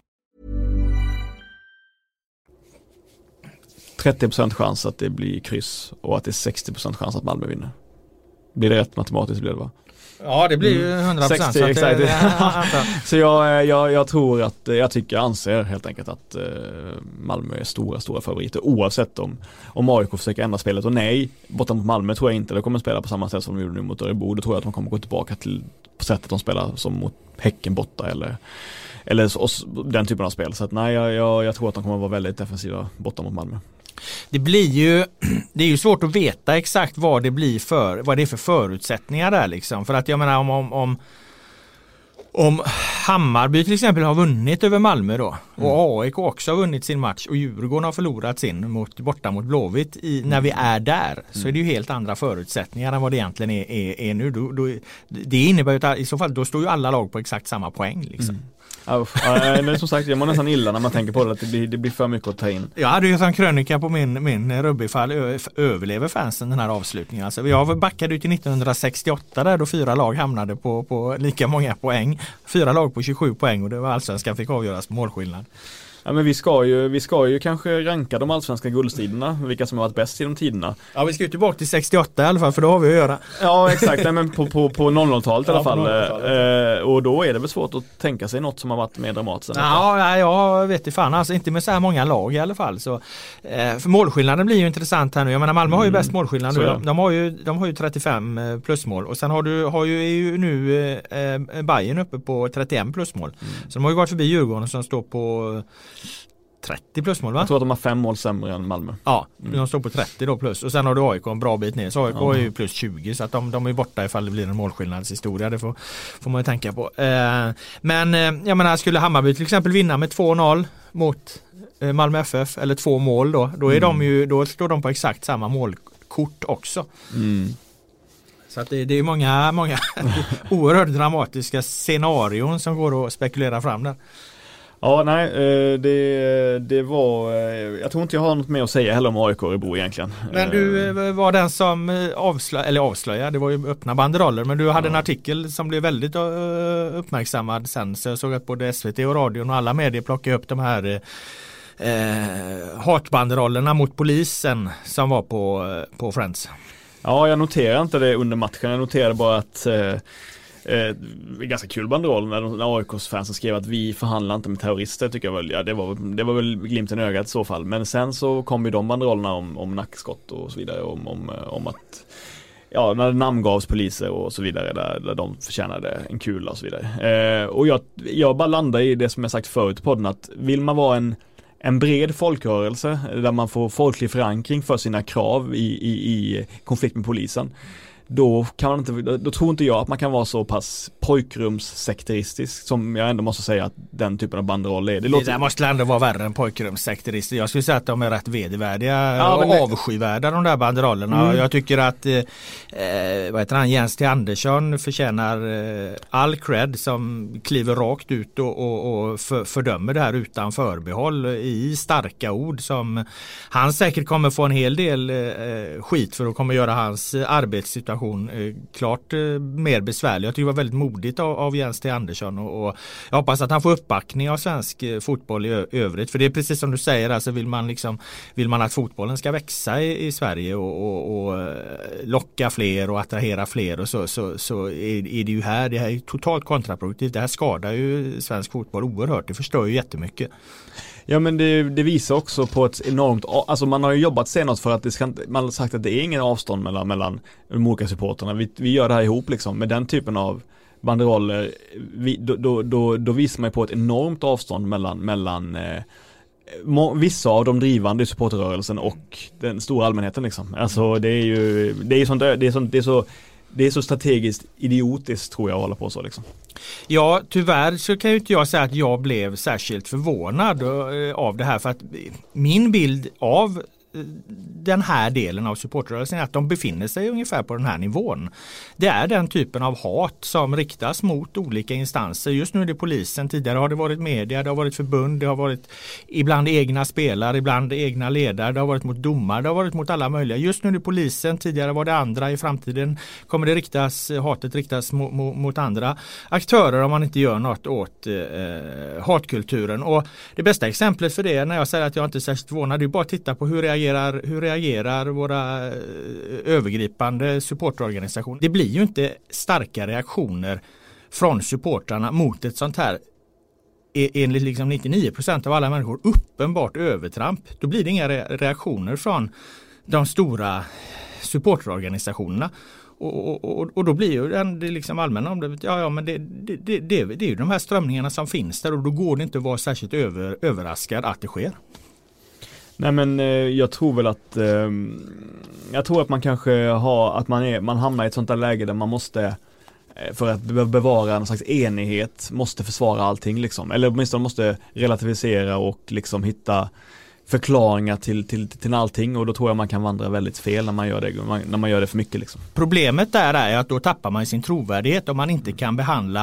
30% chans att det blir kryss och att det är 60% chans att Malmö vinner. Blir det rätt matematiskt blir det, va? Ja, det blir ju 100%. 60, så exakt. Så jag tror att jag anser helt enkelt att Malmö är stora favoriter oavsett om AIK försöker ändra spelet. Och nej, borta mot Malmö tror jag inte de kommer spela på samma sätt som de gjorde nu mot Örebro. Då tror jag att de kommer gå tillbaka till på sättet de spelar som mot Häcken borta eller den typen av spel. Så att nej, jag tror att de kommer vara väldigt defensiva borta mot Malmö. Det är ju svårt att veta exakt vad det är för förutsättningar där liksom. För att jag menar om Hammarby till exempel har vunnit över Malmö då och AIK också har vunnit sin match och Djurgården har förlorat sin borta mot Blåvitt när vi är där, så är det ju helt andra förutsättningar än vad det egentligen är nu. Det innebär ju att i så fall då står ju alla lag på exakt samma poäng liksom. Men som sagt, jag mår nästan illa när man tänker på det, att det blir för mycket att ta in. Jag hade ju en krönika på min rugbyfall, överlever fansen den här avslutningen. Alltså, jag backade ut i 1968 där då 4 lag hamnade på lika många poäng. 4 lag på 27 poäng och det var allsvenskan fick avgöras på målskillnad. Ja, men vi ska ju kanske ranka de allsvenska guldstriderna, vilka som har varit bäst i de tiderna. Ja, vi ska ju tillbaka till 68 i alla fall, för då har vi att göra. Ja, exakt. Nej, men på 00-talet i alla fall. Och då är det väl svårt att tänka sig något som har varit mer dramatiskt. Ja, jag vet inte fan. Alltså inte med så här många lag i alla fall. Så, för målskillnaden blir ju intressant här nu. Jag menar, Malmö har ju bäst målskillnad nu. De har ju 35 plusmål. Och sen är ju nu Bayern uppe på 31 plusmål. Så de har ju gått förbi Djurgården som står på 30 plusmål, va? Jag tror att de har 5 mål sämre än Malmö. Ja, de står på 30 då plus. Och sen har du AIK en bra bit ner. Så AIK är ju plus 20. Så att de är borta ifall det blir en målskillnadshistoria. Det får man ju tänka på. Men jag menar, skulle Hammarby till exempel vinna med 2-0 mot Malmö FF, eller 2 mål då är då står de på exakt samma målkort också. Så att det är många oerhört dramatiska scenarion som går att spekulera fram där. Ja, nej, det var... Jag tror inte jag har något mer att säga heller om AIK Örebro egentligen. Men du var den som avslöjade, det var ju öppna banderoller, men du hade en artikel som blev väldigt uppmärksammad sen, så jag såg att både SVT och radion och alla medier plockade upp de här hatbanderollerna mot polisen som var på Friends. Ja, jag noterade inte det under matchen, jag noterade bara att... ganska kul banderoll när AIKs fansen skrev att vi förhandlar inte med terrorister, tycker jag väl. Ja, det var väl glimten i ögat i så fall. Men sen så kom ju de banderollerna om nackskott och så vidare, om att när det namngavs poliser och så vidare där de förtjänade en kula och så vidare. Och jag bara landar i det som jag sagt förut på podden, att vill man vara en bred folkrörelse där man får folklig förankring för sina krav i konflikt med polisen, då tror inte jag att man kan vara så pass pojkrumssekteristisk som jag ändå måste säga att den typen av banderoll är. Det där måste ändå vara värre än pojkrumssekteristisk. Jag skulle säga att de är rätt vedervärdiga och avskyvärda, de där banderollerna. Jag tycker att Jens T. Andersson förtjänar all cred som kliver rakt ut och fördömer det här utan förbehåll i starka ord, som han säkert kommer få en hel del skit för, och kommer göra hans arbetssituation klart mer besvärlig. Jag tycker det var väldigt modigt av Jens T. Andersson, och jag hoppas att han får uppbackning av svensk fotboll i övrigt, för det är precis som du säger, alltså vill man att fotbollen ska växa i Sverige och locka fler och attrahera fler, och så är det ju här, det här är totalt kontraproduktivt. Det här skadar ju svensk fotboll oerhört, det förstör ju jättemycket. Ja, men det visar också på ett enormt, alltså man har ju jobbat senast för att man har sagt att det är ingen avstånd mellan de olika supporterna. Vi gör det här ihop liksom, med den typen av banderoller. Då visar man på ett enormt avstånd mellan vissa av de drivande i supporterrörelsen och den stora allmänheten liksom. Alltså det är så strategiskt idiotiskt, tror jag, håller på så liksom. Ja, tyvärr så kan ju inte jag säga att jag blev särskilt förvånad av det här, för att min bild av den här delen av supportrörelsen är att de befinner sig ungefär på den här nivån. Det är den typen av hat som riktas mot olika instanser. Just nu är det polisen, tidigare har det varit media, det har varit förbund, det har varit ibland egna spelare, ibland egna ledare, det har varit mot domare, det har varit mot alla möjliga. Just nu är det polisen, tidigare var det andra, i framtiden kommer hatet riktas mot andra aktörer om man inte gör något åt hatkulturen. Och det bästa exemplet för det, när jag säger att jag inte är särskilt förvånad, det är bara att titta på hur reagerar våra övergripande supportorganisationer. Det blir ju inte starka reaktioner från supportrarna mot ett sånt här, enligt liksom 99% av alla människor, uppenbart övertramp. Då blir det inga reaktioner från de stora supportorganisationerna. Och då blir ju det liksom allmänna omdömet, men det är ju de här strömningarna som finns där, och då går det inte att vara särskilt överraskad att det sker. Nej, men jag tror väl att man kanske man hamnar i ett sånt där läge där man måste, för att bevara en slags enighet, måste försvara allting liksom, eller åtminstone måste relativisera och liksom hitta förklaringar till allting, och då tror jag man kan vandra väldigt fel när man gör det för mycket liksom. Problemet där är att då tappar man sin trovärdighet om man inte kan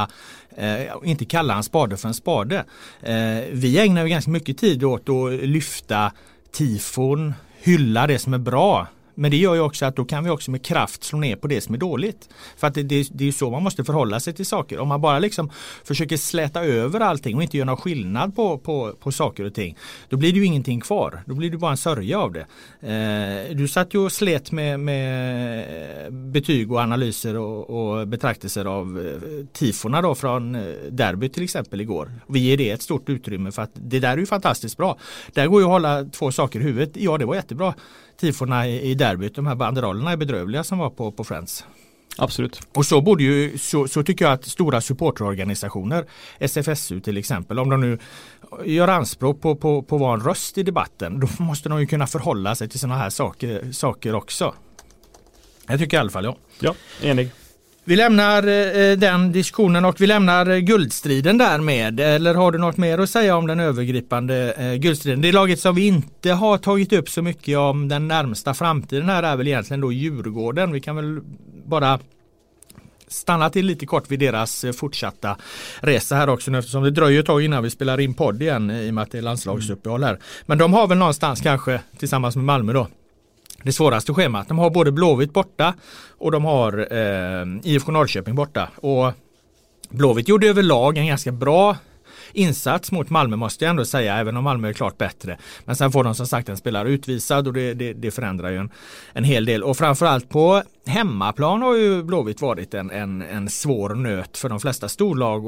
inte kalla en spade för en spade. Vi ägnar ju ganska mycket tid åt att lyfta tifon, hylla det som är bra. Men det gör ju också att då kan vi också med kraft slå ner på det som är dåligt. För att det är ju så man måste förhålla sig till saker. Om man bara liksom försöker släta över allting och inte gör någon skillnad på saker och ting, då blir det ju ingenting kvar. Då blir det bara en sörja av det. Du satt ju och slet med betyg och analyser och betraktelser av tifona då från derby till exempel igår. Vi ger det ett stort utrymme för att det där är ju fantastiskt bra. Där går ju att hålla två saker i huvudet. Ja, det var jättebra. Tifona i derbyt, de här banderollerna är bedrövliga som var på Friends. Absolut. Och så borde ju, så tycker jag att stora supporterorganisationer, SFSU till exempel, om de nu gör anspråk på att vara en röst i debatten, då måste de ju kunna förhålla sig till sådana här saker också. Jag tycker i alla fall, ja. Ja, enig. Vi lämnar den diskussionen och vi lämnar guldstriden därmed. Eller har du något mer att säga om den övergripande guldstriden? Det laget som vi inte har tagit upp så mycket om den närmsta framtiden här är väl egentligen då Djurgården. Vi kan väl bara stanna till lite kort vid deras fortsatta resa här också, eftersom det dröjer ett tag innan vi spelar in podd igen i och med att det är landslagsuppehåll här. Men de har väl någonstans kanske tillsammans med Malmö då det svåraste schemat. De har både Blåvitt borta och de har IFK Norrköping borta. Och Blåvitt gjorde överlag en ganska bra insats mot Malmö, måste jag ändå säga, även om Malmö är klart bättre. Men sen får de som sagt en spelare utvisad och det förändrar ju en hel del. Och framförallt på hemmaplan har ju Blåvitt varit en svår nöt för de flesta storlag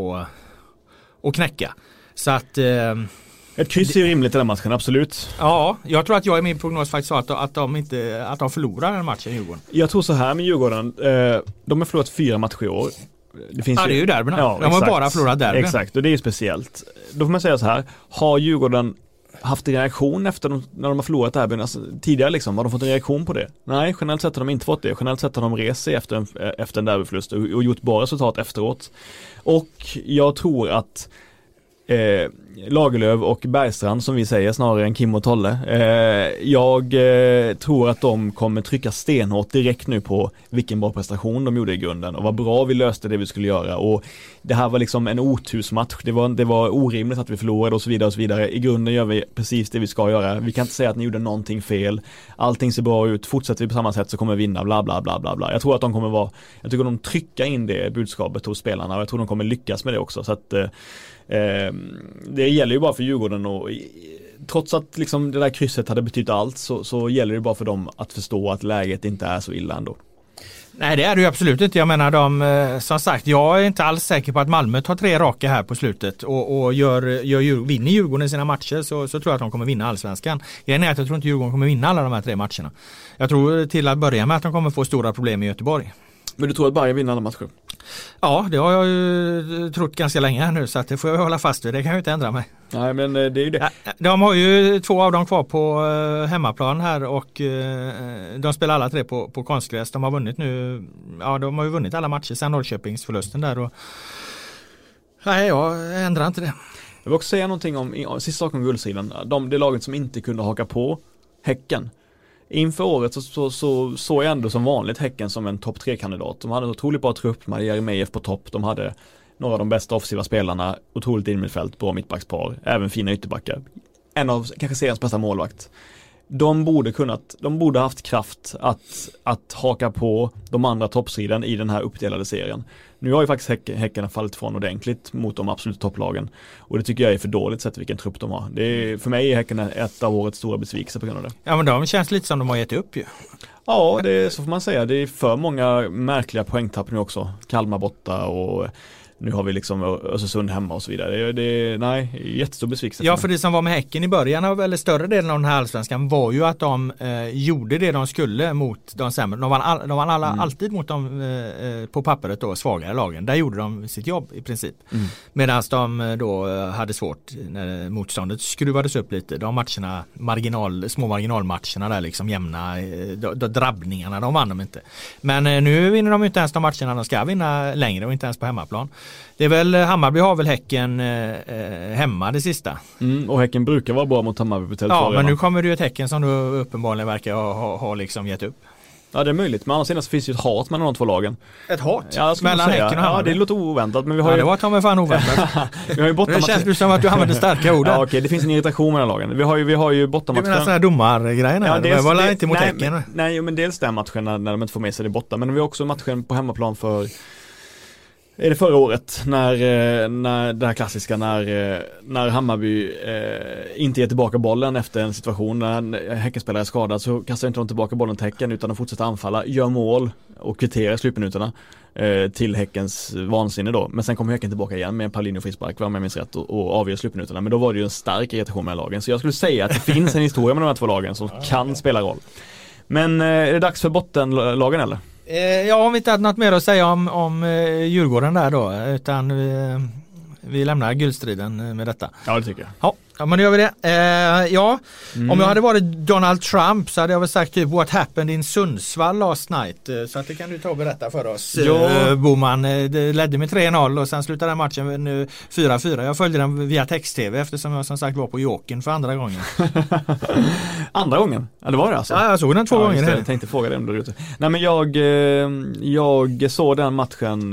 att knäcka. Så att ett kryss är rimligt i den matchen, absolut. Ja, jag tror att jag i min prognos faktiskt sa att de förlorar den matchen i Djurgården. Jag tror så här med Djurgården, de har förlorat 4 matcher i år. Det är ju derbyna. Ja, de har bara förlorat derby. Exakt, och det är ju speciellt. Då får man säga så här, har Djurgården haft en reaktion när de har förlorat derbyn? Alltså, tidigare liksom, har de fått en reaktion på det? Nej, generellt sett har de inte fått det. Generellt sett har de rest sig efter en derbyförlust och gjort bra resultat efteråt. Och jag tror att Lagerlöf och Bergstrand, som vi säger, snarare än Kim och Tolle. Jag tror att de kommer trycka stenhårt direkt nu på vilken bra prestation de gjorde i grunden och vad bra vi löste det vi skulle göra. Och det här var liksom en otursmatch. Det var orimligt att vi förlorade och så vidare och så vidare. I grunden gör vi precis det vi ska göra. Vi kan inte säga att ni gjorde någonting fel. Allting ser bra ut. Fortsätter vi på samma sätt så kommer vi vinna, bla bla bla bla bla. Jag tror att jag tycker de trycker in det budskapet hos spelarna och jag tror de kommer lyckas med det också. Så att det gäller ju bara för Djurgården och trots att liksom det där krysset hade betytt allt så gäller det bara för dem att förstå att läget inte är så illa ändå. Nej, det är det ju absolut inte. Jag menar, som sagt, jag är inte alls säker på att Malmö tar 3 raka här på slutet och vinner Djurgården sina matcher så tror jag att de kommer vinna allsvenskan. Jag tror inte Djurgården kommer vinna alla de här 3 matcherna. Jag tror till att börja med att de kommer få stora problem i Göteborg. Men du tror att Bayern vinner alla matcher? Ja, det har jag ju trott ganska länge här nu så att det får jag hålla fast vid. Det kan jag ju inte ändra mig. Nej, men det är ju det. De har ju 2 av dem kvar på hemmaplan här och de spelar alla 3 på konstgräs. De har vunnit nu, ja de har ju vunnit alla matcher sedan Norrköpingsförlusten där och nej, jag ändrar inte det. Jag vill också säga någonting om sista saken om guldsidan. Det laget som inte kunde haka på Häcken. Inför året så är ändå som vanligt Häcken som en topp 3-kandidat. De hade en otroligt bra trupp, man hade Jeremejeff på topp. De hade några av de bästa offensiva spelarna, otroligt innermittfält, bra mittbackspar, även fina ytterbackar. En av kanske seriens bästa målvakt. De borde haft kraft att haka på de andra toppsidan i den här uppdelade serien. Nu har ju faktiskt Häcken fallit ifrån ordentligt mot de absoluta topplagen. Och det tycker jag är för dåligt sett vilken trupp de har. För mig är Häcken ett av årets stora besvikelser på grund av det. Ja, men de känns lite som de har gett upp ju. Ja, så får man säga. Det är för många märkliga poängtapp nu också. Kalmar borta och nu har vi liksom Östersund hemma och så vidare. Nej, jättestor besvikelse. Ja, för det som var med Häcken i början av, eller större delen av den här allsvenskan var ju att de gjorde det de skulle mot de sämre. De vann alltid mot de på pappret då svagare lagen. Där gjorde de sitt jobb i princip. Medan de då hade svårt när motståndet skruvades upp lite. De matcherna, små marginalmatcherna där liksom jämna, drabbningarna, de vann de inte. Men nu vinner de inte ens de matcherna de ska vinna längre och inte ens på hemmaplan. Det är väl, Hammarby har väl Häcken hemma det sista. Och Häcken brukar vara bra mot Hammarby på Tele2. Ja, men nu kommer det ju ett Häcken som du uppenbarligen verkar ha liksom gett upp. Ja, det är möjligt. Men annars finns det ju ett hat mellan de två lagen. Ett hat? Ja, mellan Häcken och Hammarby? Ja, det låter oväntat. Men vi har ju... det var ta mig fan oväntat. Vi har ju det känns ju som att du använder starka ord. Ja, okej. Det finns en irritation mellan lagen. Vi har ju bortamatchen. Du menar sådana här domargrejerna? Ja, det var inte mot Häcken. Nej, men dels den matchen när de inte får med sig det borta. Men vi har också matchen på hemmaplan för... Är det förra året när det här klassiska när Hammarby inte ger tillbaka bollen efter en situation när Häckenspelare är skadad, så kastar inte de tillbaka bollen till Häcken utan de fortsätter anfalla, gör mål och kvitterar slutminuterna till Häckens vansinne då. Men sen kommer Häcken tillbaka igen med en Paulinho frispark, om jag minns rätt, och avgör slutminuterna. Men då var det ju en stark irritation med lagen. Så jag skulle säga att det finns en historia med de här två lagen som kan spela roll. Men är det dags för bottenlagen eller? Ja, om vi inte hade något mer att säga om Djurgården där då, utan vi lämnar guldstriden med detta. Ja, det tycker jag. Ja, men då gör vi det. Om jag hade varit Donald Trump så hade jag väl sagt typ what happened in Sundsvall last night. Så att det kan du ta och berätta för oss. Boman, det ledde med 3-0 och sen slutade den matchen nu 4-4. Jag följde den via text-tv eftersom jag som sagt var på Jokern för andra gången. Andra gången? Ja, det var det alltså? Ja, jag såg den 2 gånger. Jag tänkte fråga dig om du är ute. Nej, men jag såg den matchen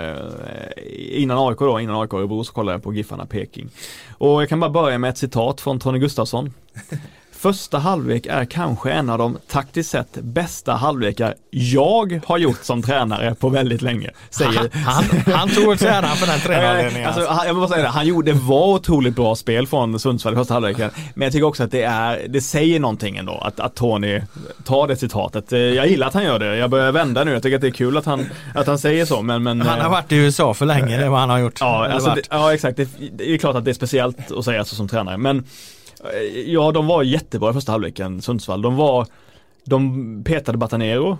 innan AIK Örebro, så kollade jag på Giffarna Peking. Och jag kan bara börja med ett citat från Tony Gustafsson. Första halvlek är kanske en av de taktiskt sett bästa halvlekar jag har gjort som tränare på väldigt länge, säger han tog åt sig äran för den tränarledningen. Jag vill bara säga det, det var otroligt bra spel från Sundsvall i första halvleken, men jag tycker också att det säger någonting ändå att Tony tar det citatet. Jag gillar att han gör det. Jag börjar vända nu. Jag tycker att det är kul att han säger så, men han har varit i USA för länge, det är vad han har gjort. Ja, exakt. Det är klart att det är speciellt att säga så som tränare, men ja, de var jättebra i första halvleken, Sundsvall. De petade Batanero.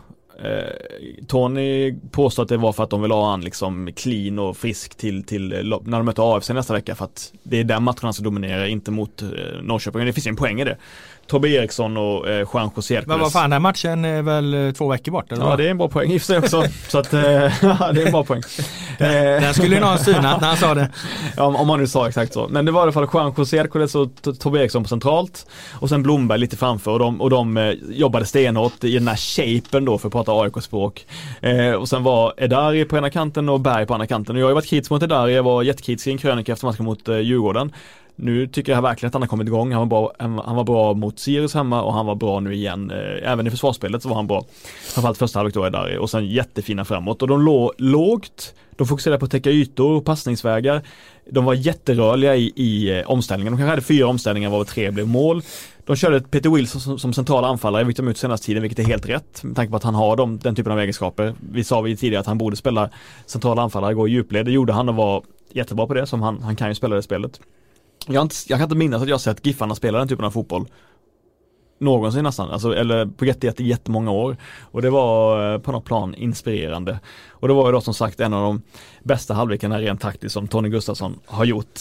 Tony påstår att det var för att de vill ha han liksom clean och frisk till när de möter AFC nästa vecka, för att det är den matchen han ska dominera, inte mot Norrköping. Det finns ju en poäng i det. Tobbe Eriksson och Juan José Hercules. Men vad fan, den matchen är väl 2 veckor bort? Eller? Ja, det är en bra poäng i sig också. Så att, det är en bra poäng. Den skulle ju någon synat när han sa det. Ja, om man nu sa exakt så. Men det var i alla fall Juan José Hercules och Tobbe Eriksson på centralt. Och sen Blomberg lite framför. Och de jobbade stenhårt i den här shapen då, för att prata AIK-språk. Och sen var Edari på ena kanten och Berg på andra kanten. Och jag har ju varit kritisk mot Edari. Jag var jättekritisk i en krönika efter matchen mot Djurgården. Nu tycker jag verkligen att han har kommit igång. Han var bra mot Sirius hemma och han var bra nu igen. Även i försvarsspelet så var han bra. Framförallt första halvlek då är där. Och sen jättefina framåt. Och de låg lågt. De fokuserade på att täcka ytor och passningsvägar. De var jätterörliga i omställningen. De kanske hade 4 omställningar varav 3 blev mål. De körde Peter Wilson som central anfallare, vilket de ut senaste tiden, vilket är helt rätt med tanke på att han har den typen av egenskaper. Vi sa tidigare att han borde spela central anfallare, gå i djupled. Det gjorde han och var jättebra på det, som han kan ju spela det spelet. Jag kan inte minnas att jag har sett Giffarna spela den typen av fotboll någonsin nästan, eller på jättemånga år, och det var på något plan inspirerande. Och det var ju då som sagt en av de bästa halvlekarna rent taktiskt som Tony Gustafsson har gjort.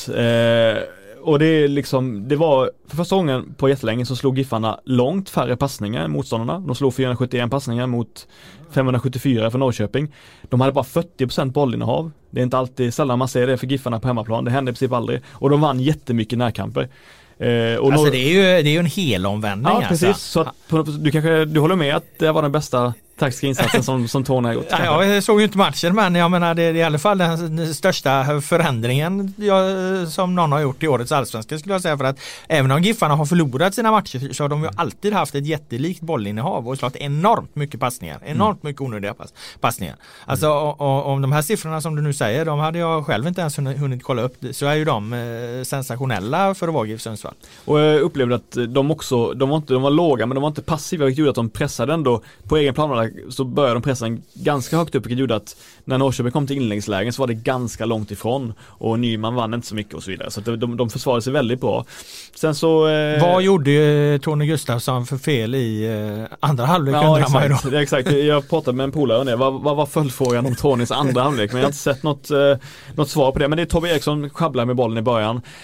Och det var för första gången på jättelänge så slog Giffarna långt färre passningar än motståndarna. De slog 471 passningar mot 574 för Norrköping. De hade bara 40% bollinnehav. Det är inte alltid, sällan man ser det för Giffarna på hemmaplan. Det händer i princip aldrig. Och de vann jättemycket närkamper. Och det är ju en hel omvändning. Ja, precis. Alltså. Så att, du håller med att det var den bästa taktiska insatsen som Tony har gjort? Ja, jag såg ju inte matchen, men jag menar det är i alla fall den största förändringen som någon har gjort i årets allsvenska, skulle jag säga, för att även om Giffarna har förlorat sina matcher så har de ju alltid haft ett jättelikt bollinnehav och slagit enormt mycket passningar, enormt mycket onödiga passningar. Alltså om de här siffrorna som du nu säger, de hade jag själv inte ens hunnit kolla upp, så är ju de sensationella för att vara GIF Sundsvall. Och jag upplevde att de var låga, men de var inte passiva, vilket gjorde att de pressade ändå på egen plan. Så började de pressa ganska högt upp, vilket gjorde att när Norrköping kom till inläggslägen så var det ganska långt ifrån och Nyman vann inte så mycket och så vidare. Så att de försvarade sig väldigt bra. Sen så... Vad gjorde Tony Gustafsson för fel i andra halvlek? Ja, exakt. Jag pratade med en polare om det. Vad var följdfrågan om Tonys andra halvlek? Men jag har inte sett något svar på det. Men det är Tobbe Eriksson sjabblar med bollen i början.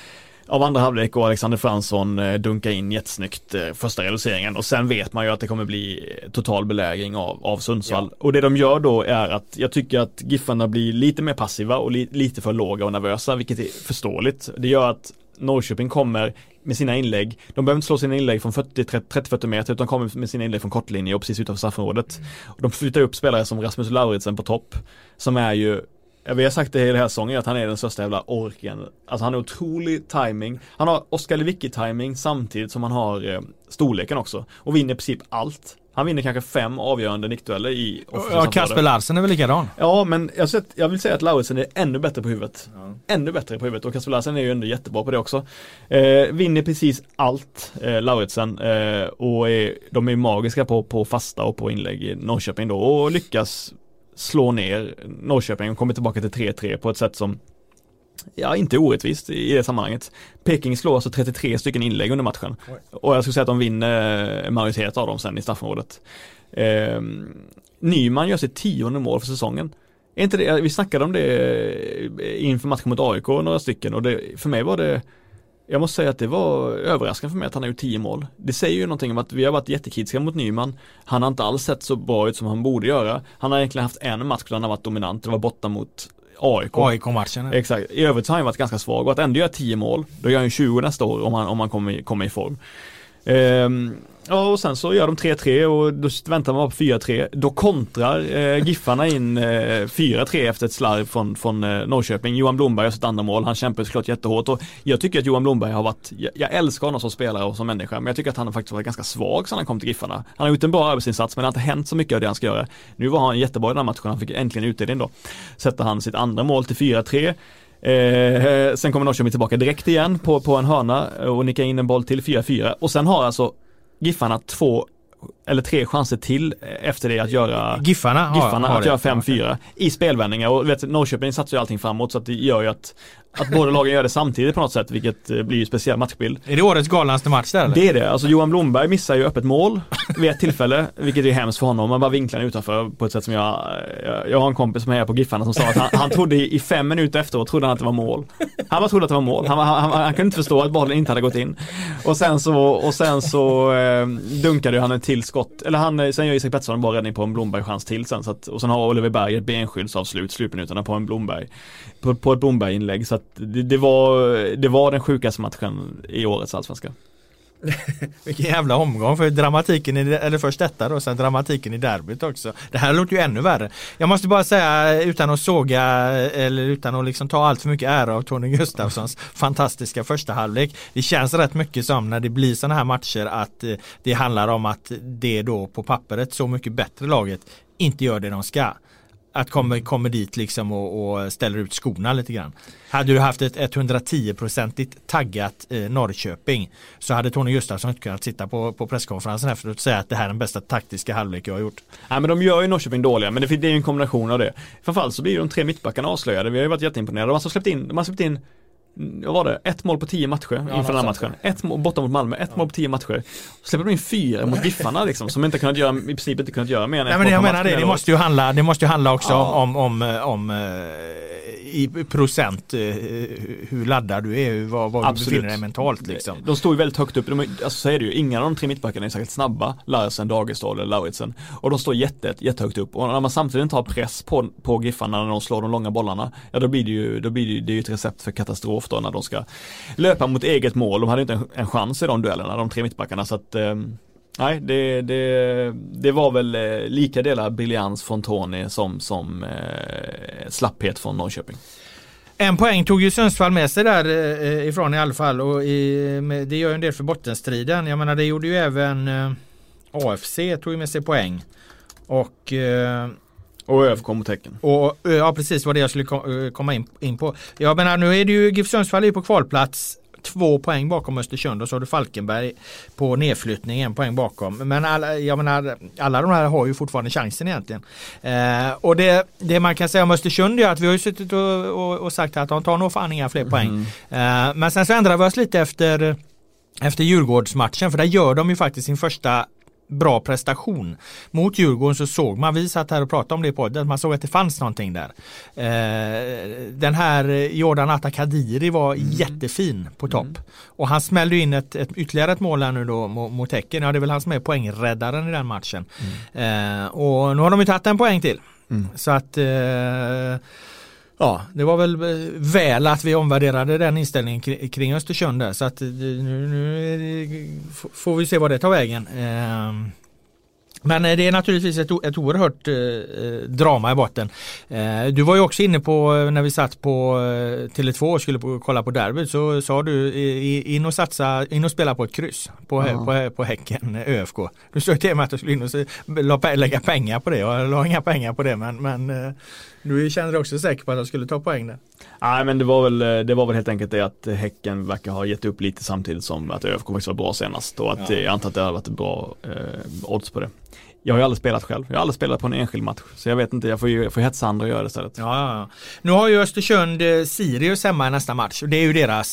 av andra halvlek och Alexander Fransson dunkar in jättesnyggt första reduceringen och sen vet man ju att det kommer bli total belägring av Sundsvall. Ja. Och det de gör då är att jag tycker att Giffarna blir lite mer passiva och lite för låga och nervösa, vilket är förståeligt. Det gör att Norrköping kommer med sina inlägg. De behöver inte slå sina inlägg från 30-40 meter utan kommer med sina inlägg från kortlinje och precis utanför straffområdet. Och de flyttar upp spelare som Rasmus Lauritsen på topp, som är ju, vi har sagt det hela säsongen, att han är den största jävla orken. Alltså han har otrolig timing. Han har Oskar Lewicki-timing samtidigt som han har storleken också. Och vinner i princip allt. Han vinner kanske 5 avgörande nickdueller i Kasper Larsen är väl likadan? Ja, men jag vill säga att Lauritsen är ännu bättre på huvudet. Ja. Ännu bättre på huvudet. Och Kasper Larsen är ju ändå jättebra på det också. Vinner precis allt, Lauritsen. Och de är magiska på fasta och på inlägg i Norrköping då. Och lyckas slå ner Norrköping och kommer tillbaka till 3-3 på ett sätt som inte orättvist i det sammanhanget. Peking slår alltså 33 stycken inlägg under matchen. Oj. Och jag skulle säga att de vinner majoritet av dem sen i straffområdet. Nyman gör sitt 10:e mål för säsongen. Är inte det, vi snackade om det inför matchen mot AIK några stycken och för mig var det, jag måste säga att det var överraskande för mig att han har gjort 10 mål. Det säger ju någonting om att vi har varit jättekritiska mot Nyman. Han har inte alls sett så bra ut som han borde göra. Han har egentligen haft en match där han har varit dominant. Det var borta mot AIK-matchen. Exakt. I övrigt så har han varit ganska svag och att ändå göra 10 mål, då gör han 20 nästa år om han kommer i form. Och sen så gör de 3-3 och då väntar man på 4-3. Då kontrar Giffarna in 4-3 efter ett slarv från Norrköping. Johan Blomberg har sitt andra mål. Han kämpar såklart jättehårt och jag tycker att Johan Blomberg har varit, jag älskar honom som spelare och som människa, men jag tycker att han har faktiskt varit ganska svag sedan han kom till Giffarna. Han har gjort en bra arbetsinsats, men det har inte hänt så mycket av det han ska göra. Nu var han jättebra i den här matchen. Han fick äntligen utdelning då. Sätter han sitt andra mål till 4-3. Sen kommer Norrköping tillbaka direkt igen på en hörna och nickar in en boll till 4-4 och sen har alltså Giffarna 2 eller 3 chanser till efter det att göra Giffarna att göra 5-4 i spelvändningar och Norrköping satsar ju allting framåt så att det gör ju att båda lagen gör det samtidigt på något sätt, vilket blir ju speciell matchbild. Är det årets galnaste match där eller? Det är det, alltså Johan Blomberg missar ju öppet mål vid ett tillfälle, vilket är hemskt för honom. Man bara vinklar utanför på ett sätt som jag har en kompis som är på Giffarna som sa att han trodde i 5 minuter efteråt trodde han att det var mål. Han bara trodde att det var mål. Han kunde inte förstå att bollen inte hade gått in. Och sen så dunkade han ett till skott. Eller sen gör Isak Pettersson en bra räddning på en Blomberg-chans till sen. Så att, och sen har Oliver Berg ett benskyddsavslut slutminuterna på en Blomberg. På ett Blomberg-inlägg. Så att det var den sjukaste matchen i årets allsvenska. Vilken jävla omgång för dramatiken eller först detta då, sen dramatiken i derbyt också. Det här låter ju ännu värre. Jag måste bara säga utan att såga eller utan att liksom ta allt för mycket ära av Tony Gustafssons fantastiska första halvlek. Det känns rätt mycket som när det blir såna här matcher att det handlar om att det då på pappret så mycket bättre laget inte gör det de ska. Att kommer dit liksom och ställer ut skorna lite grann. Hade du haft ett 110% taggat Norrköping så hade Tony Gustafsson inte kunnat sitta på presskonferensen efteråt och säga att det här är den bästa taktiska halvlek jag har gjort. Nej, men de gör ju Norrköping dåliga, men det är ju en kombination av det. Framförallt så blir de 3 mittbackarna avslöjade. Vi har ju varit jätteimponerade. De har släppt in vad var det? 1 mål på 10 matcher inför den här matchen. 1 mål borta mot Malmö, 1 mål på 10 matcher. Släpper de in 4 mot Giffarna liksom, som inte kunnat göra, i princip inte kunnat göra mer än 1 mål. Men jag menar det måste ju handla också om i procent hur laddad du är, var du befinner dig mentalt liksom. De står ju väldigt högt upp. Alltså så är det ju, ingen av de 3 mittbackarna är särskilt snabba, Larsen, Dagestad eller Lauritsen. Och de står jättehögt upp. Och när man samtidigt inte har press på Giffarna när de slår de långa bollarna, ja då blir det ju ett recept för katastrof då när de ska löpa mot eget mål. De hade inte en chans i de duellerna, de 3 mittbackarna, så att nej, det var väl lika delar briljans från Tony som slapphet från Norrköping. En poäng tog ju Sundsvall med sig där ifrån i alla fall och det gör ju en del för bottenstriden. Jag menar det gjorde ju även AFC tog ju med sig poäng och ÖF kom mot Häcken. Och ja, precis vad det jag skulle komma in på. Jag menar nu är det ju GIF Sundsvall är på kvalplats 2 poäng bakom Östersund och så har du Falkenberg på nedflyttning 1 poäng bakom. Men alla de här har ju fortfarande chansen egentligen. Och det man kan säga om Östersund är att vi har ju suttit och sagt att de tar nog fan inga fler poäng. Men sen så ändrar vi oss lite efter Djurgårdsmatchen, för där gör de ju faktiskt sin första bra prestation. Mot Djurgården så såg man, vi satt här och pratade om det på podden, man såg att det fanns någonting där. Den här Jordan Atta Kadiri var jättefin på topp. Och han smällde in ytterligare ett mål här nu då mot Häcken. Ja, det är väl han som är poängräddaren i den matchen. Och nu har de ju tagit en poäng till. Så att ja, det var väl att vi omvärderade den inställningen kring Östersund där. Så att nu får vi se vad det tar vägen. Men det är naturligtvis ett oerhört drama i botten. Du var ju också inne på, när vi satt på Tele2 och skulle kolla på derbyt, så sa du in och spela på ett kryss på Häcken ÖFK. Du sa till mig att du skulle in och lägga pengar på det. Jag la inga pengar på det, men du kände också säker på att jag skulle ta poäng där. Nej, men det var väl helt enkelt det att Häcken verkar ha gett upp lite samtidigt som att ÖFK faktiskt var bra senast, och att jag antar att det har varit ett bra odds på det. Jag har ju aldrig spelat själv. Jag har aldrig spelat på en enskild match. Så jag vet inte, jag får hetsa andra och göra det istället. Ja. Nu har ju Östersund Sirius hemma i nästa match. Och det är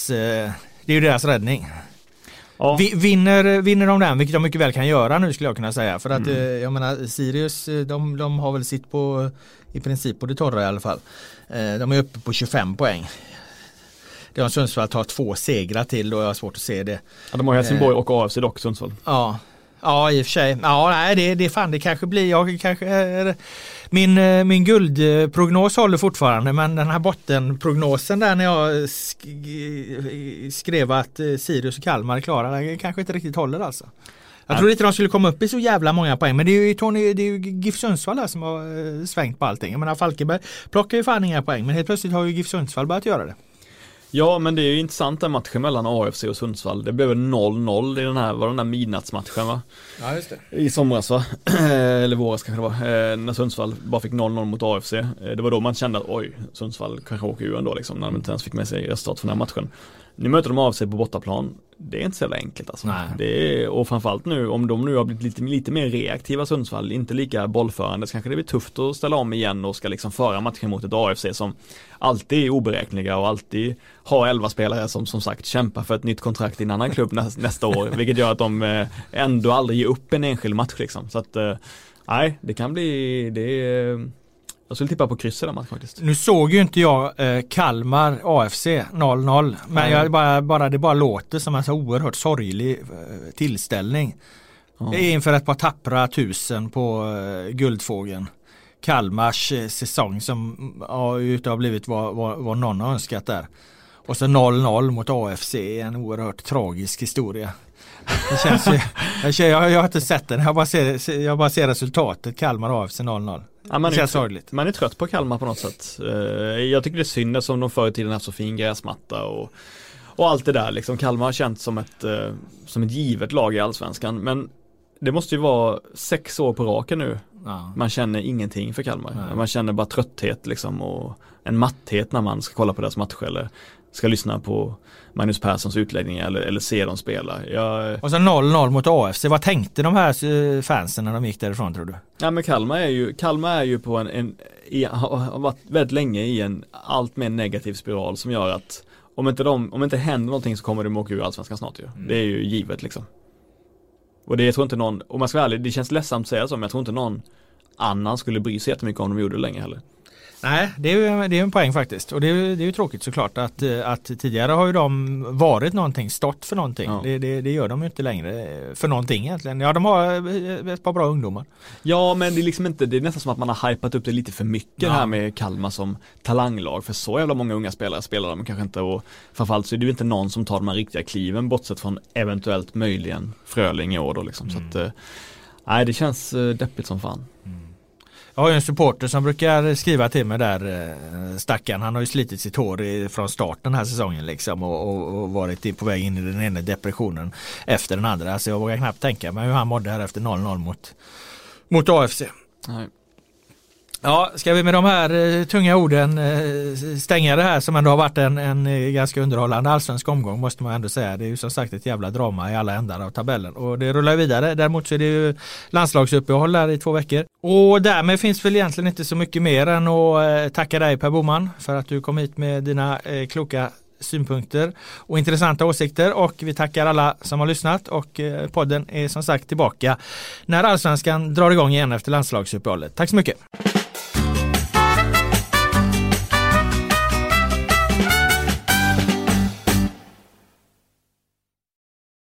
ju deras räddning. Ja. Vinner de den, vilket de mycket väl kan göra nu, skulle jag kunna säga. För att jag menar, Sirius, de har väl sitt på i princip på det torra i alla fall. De är uppe på 25 poäng. Det har Sundsvall tar 2 segrar till, och jag har svårt att se det. Ja, de har Helsingborg och AFC dock, Sundsvall. Ja, i och för sig. Ja, nej, det fan, det kanske blir, min guldprognos håller fortfarande, men den här bottenprognosen där när jag skrev att Sirius och Kalmar är klara, kanske inte riktigt håller alltså. Jag tror inte de skulle komma upp i så jävla många poäng, men det är ju GIF Sundsvall där som har svängt på allting. Jag menar, Falkenberg plockar ju fan inga poäng, men helt plötsligt har ju GIF Sundsvall börjat göra det. Ja, men det är ju intressant den matchen mellan AFC och Sundsvall. Det blev 0-0 i den där midnattsmatchen, va? Ja, just det. I somras, va? Eller våras kanske det var. När Sundsvall bara fick 0-0 mot AFC. Det var då man kände att Sundsvall kanske åker ur ändå liksom, när de inte ens fick med sig resultat från den här matchen. Nu möter de AFC på bortaplan. Det är inte så jävla enkelt alltså. Och framförallt nu, om de nu har blivit lite mer reaktiva, Sundsvall, inte lika bollförande, så kanske det blir tufft att ställa om igen och ska liksom föra matchen mot ett AFC som alltid är oberäkneliga och alltid har 11 spelare som sagt kämpar för ett nytt kontrakt i en annan klubb nästa år, vilket gör att de ändå aldrig ger upp en enskild match liksom. Så att det kan bli jag skulle tippa på kryss i den matchen faktiskt. Nu såg ju inte jag Kalmar AFC 0-0, men det bara låter som en så oerhört sorglig tillställning. Inför ett par tappra 1000 på Guldfågeln. Kalmars säsong som utav blivit vad någon har önskat där. Och så 0-0 mot AFC är en oerhört tragisk historia. Det känns jag har inte sett den. Jag bara ser resultatet. Kalmar AFC 0-0. Ja, man är trött på Kalmar på något sätt. Jag tycker det är synd som de förr i tiden haft så fin gräsmatta och allt det där. Liksom, Kalmar har känts som ett givet lag i Allsvenskan. Men det måste ju vara 6 år på raken nu. Ja. Man känner ingenting för Kalmar. Nej. Man känner bara trötthet liksom, och en matthet när man ska kolla på deras matcher eller ska lyssna på Magnus Perssons utläggningar eller se dem spela. Och så 0-0 mot AFC. Vad tänkte de här fansen när de gick därifrån, tror du? Ja, men Kalmar är ju på har varit väldigt länge i en allt mer negativ spiral som gör att om inte händer någonting så kommer de åka ur Allsvenskan snart ju. Det är ju givet liksom. Och det tror inte någon, om man ska vara ärlig, det känns ledsamt att säga så, men jag tror inte någon annan skulle bry sig jättemycket om de gjorde det länge heller. Nej, det är en poäng faktiskt. Och det är ju tråkigt såklart att tidigare har ju de varit någonting, stått för någonting. Ja. Det gör de ju inte längre för någonting egentligen. Ja, de har ett par bra ungdomar. Ja, men det är liksom inte, det är nästan som att man har hypat upp det lite för mycket här med Kalmar som talanglag. För så jävla många unga spelare spelar de kanske inte, och framförallt så är det ju inte någon som tar de här riktiga kliven, bortsett från eventuellt möjligen Fröling i år då liksom. Så att, nej, det känns deppigt som fan. Jag har ju en supporter som brukar skriva till mig där, stackaren, han har ju slitit sitt hår från starten den här säsongen liksom, och varit på väg in i den ena depressionen efter den andra. Alltså jag vågar knappt tänka mig hur han mådde här efter 0-0 mot AFC. Nej. Ja, ska vi med de här tunga orden stänga det här som ändå har varit en ganska underhållande allsvensk omgång, måste man ändå säga. Det är ju som sagt ett jävla drama i alla ändar av tabellen, och det rullar vidare. Däremot så är det ju landslagsuppehåll här i 2 veckor. Och därmed finns väl egentligen inte så mycket mer än att tacka dig, Per Boman, för att du kom hit med dina kloka synpunkter och intressanta åsikter, och vi tackar alla som har lyssnat, och podden är som sagt tillbaka när Allsvenskan drar igång igen efter landslagsuppehållet. Tack så mycket!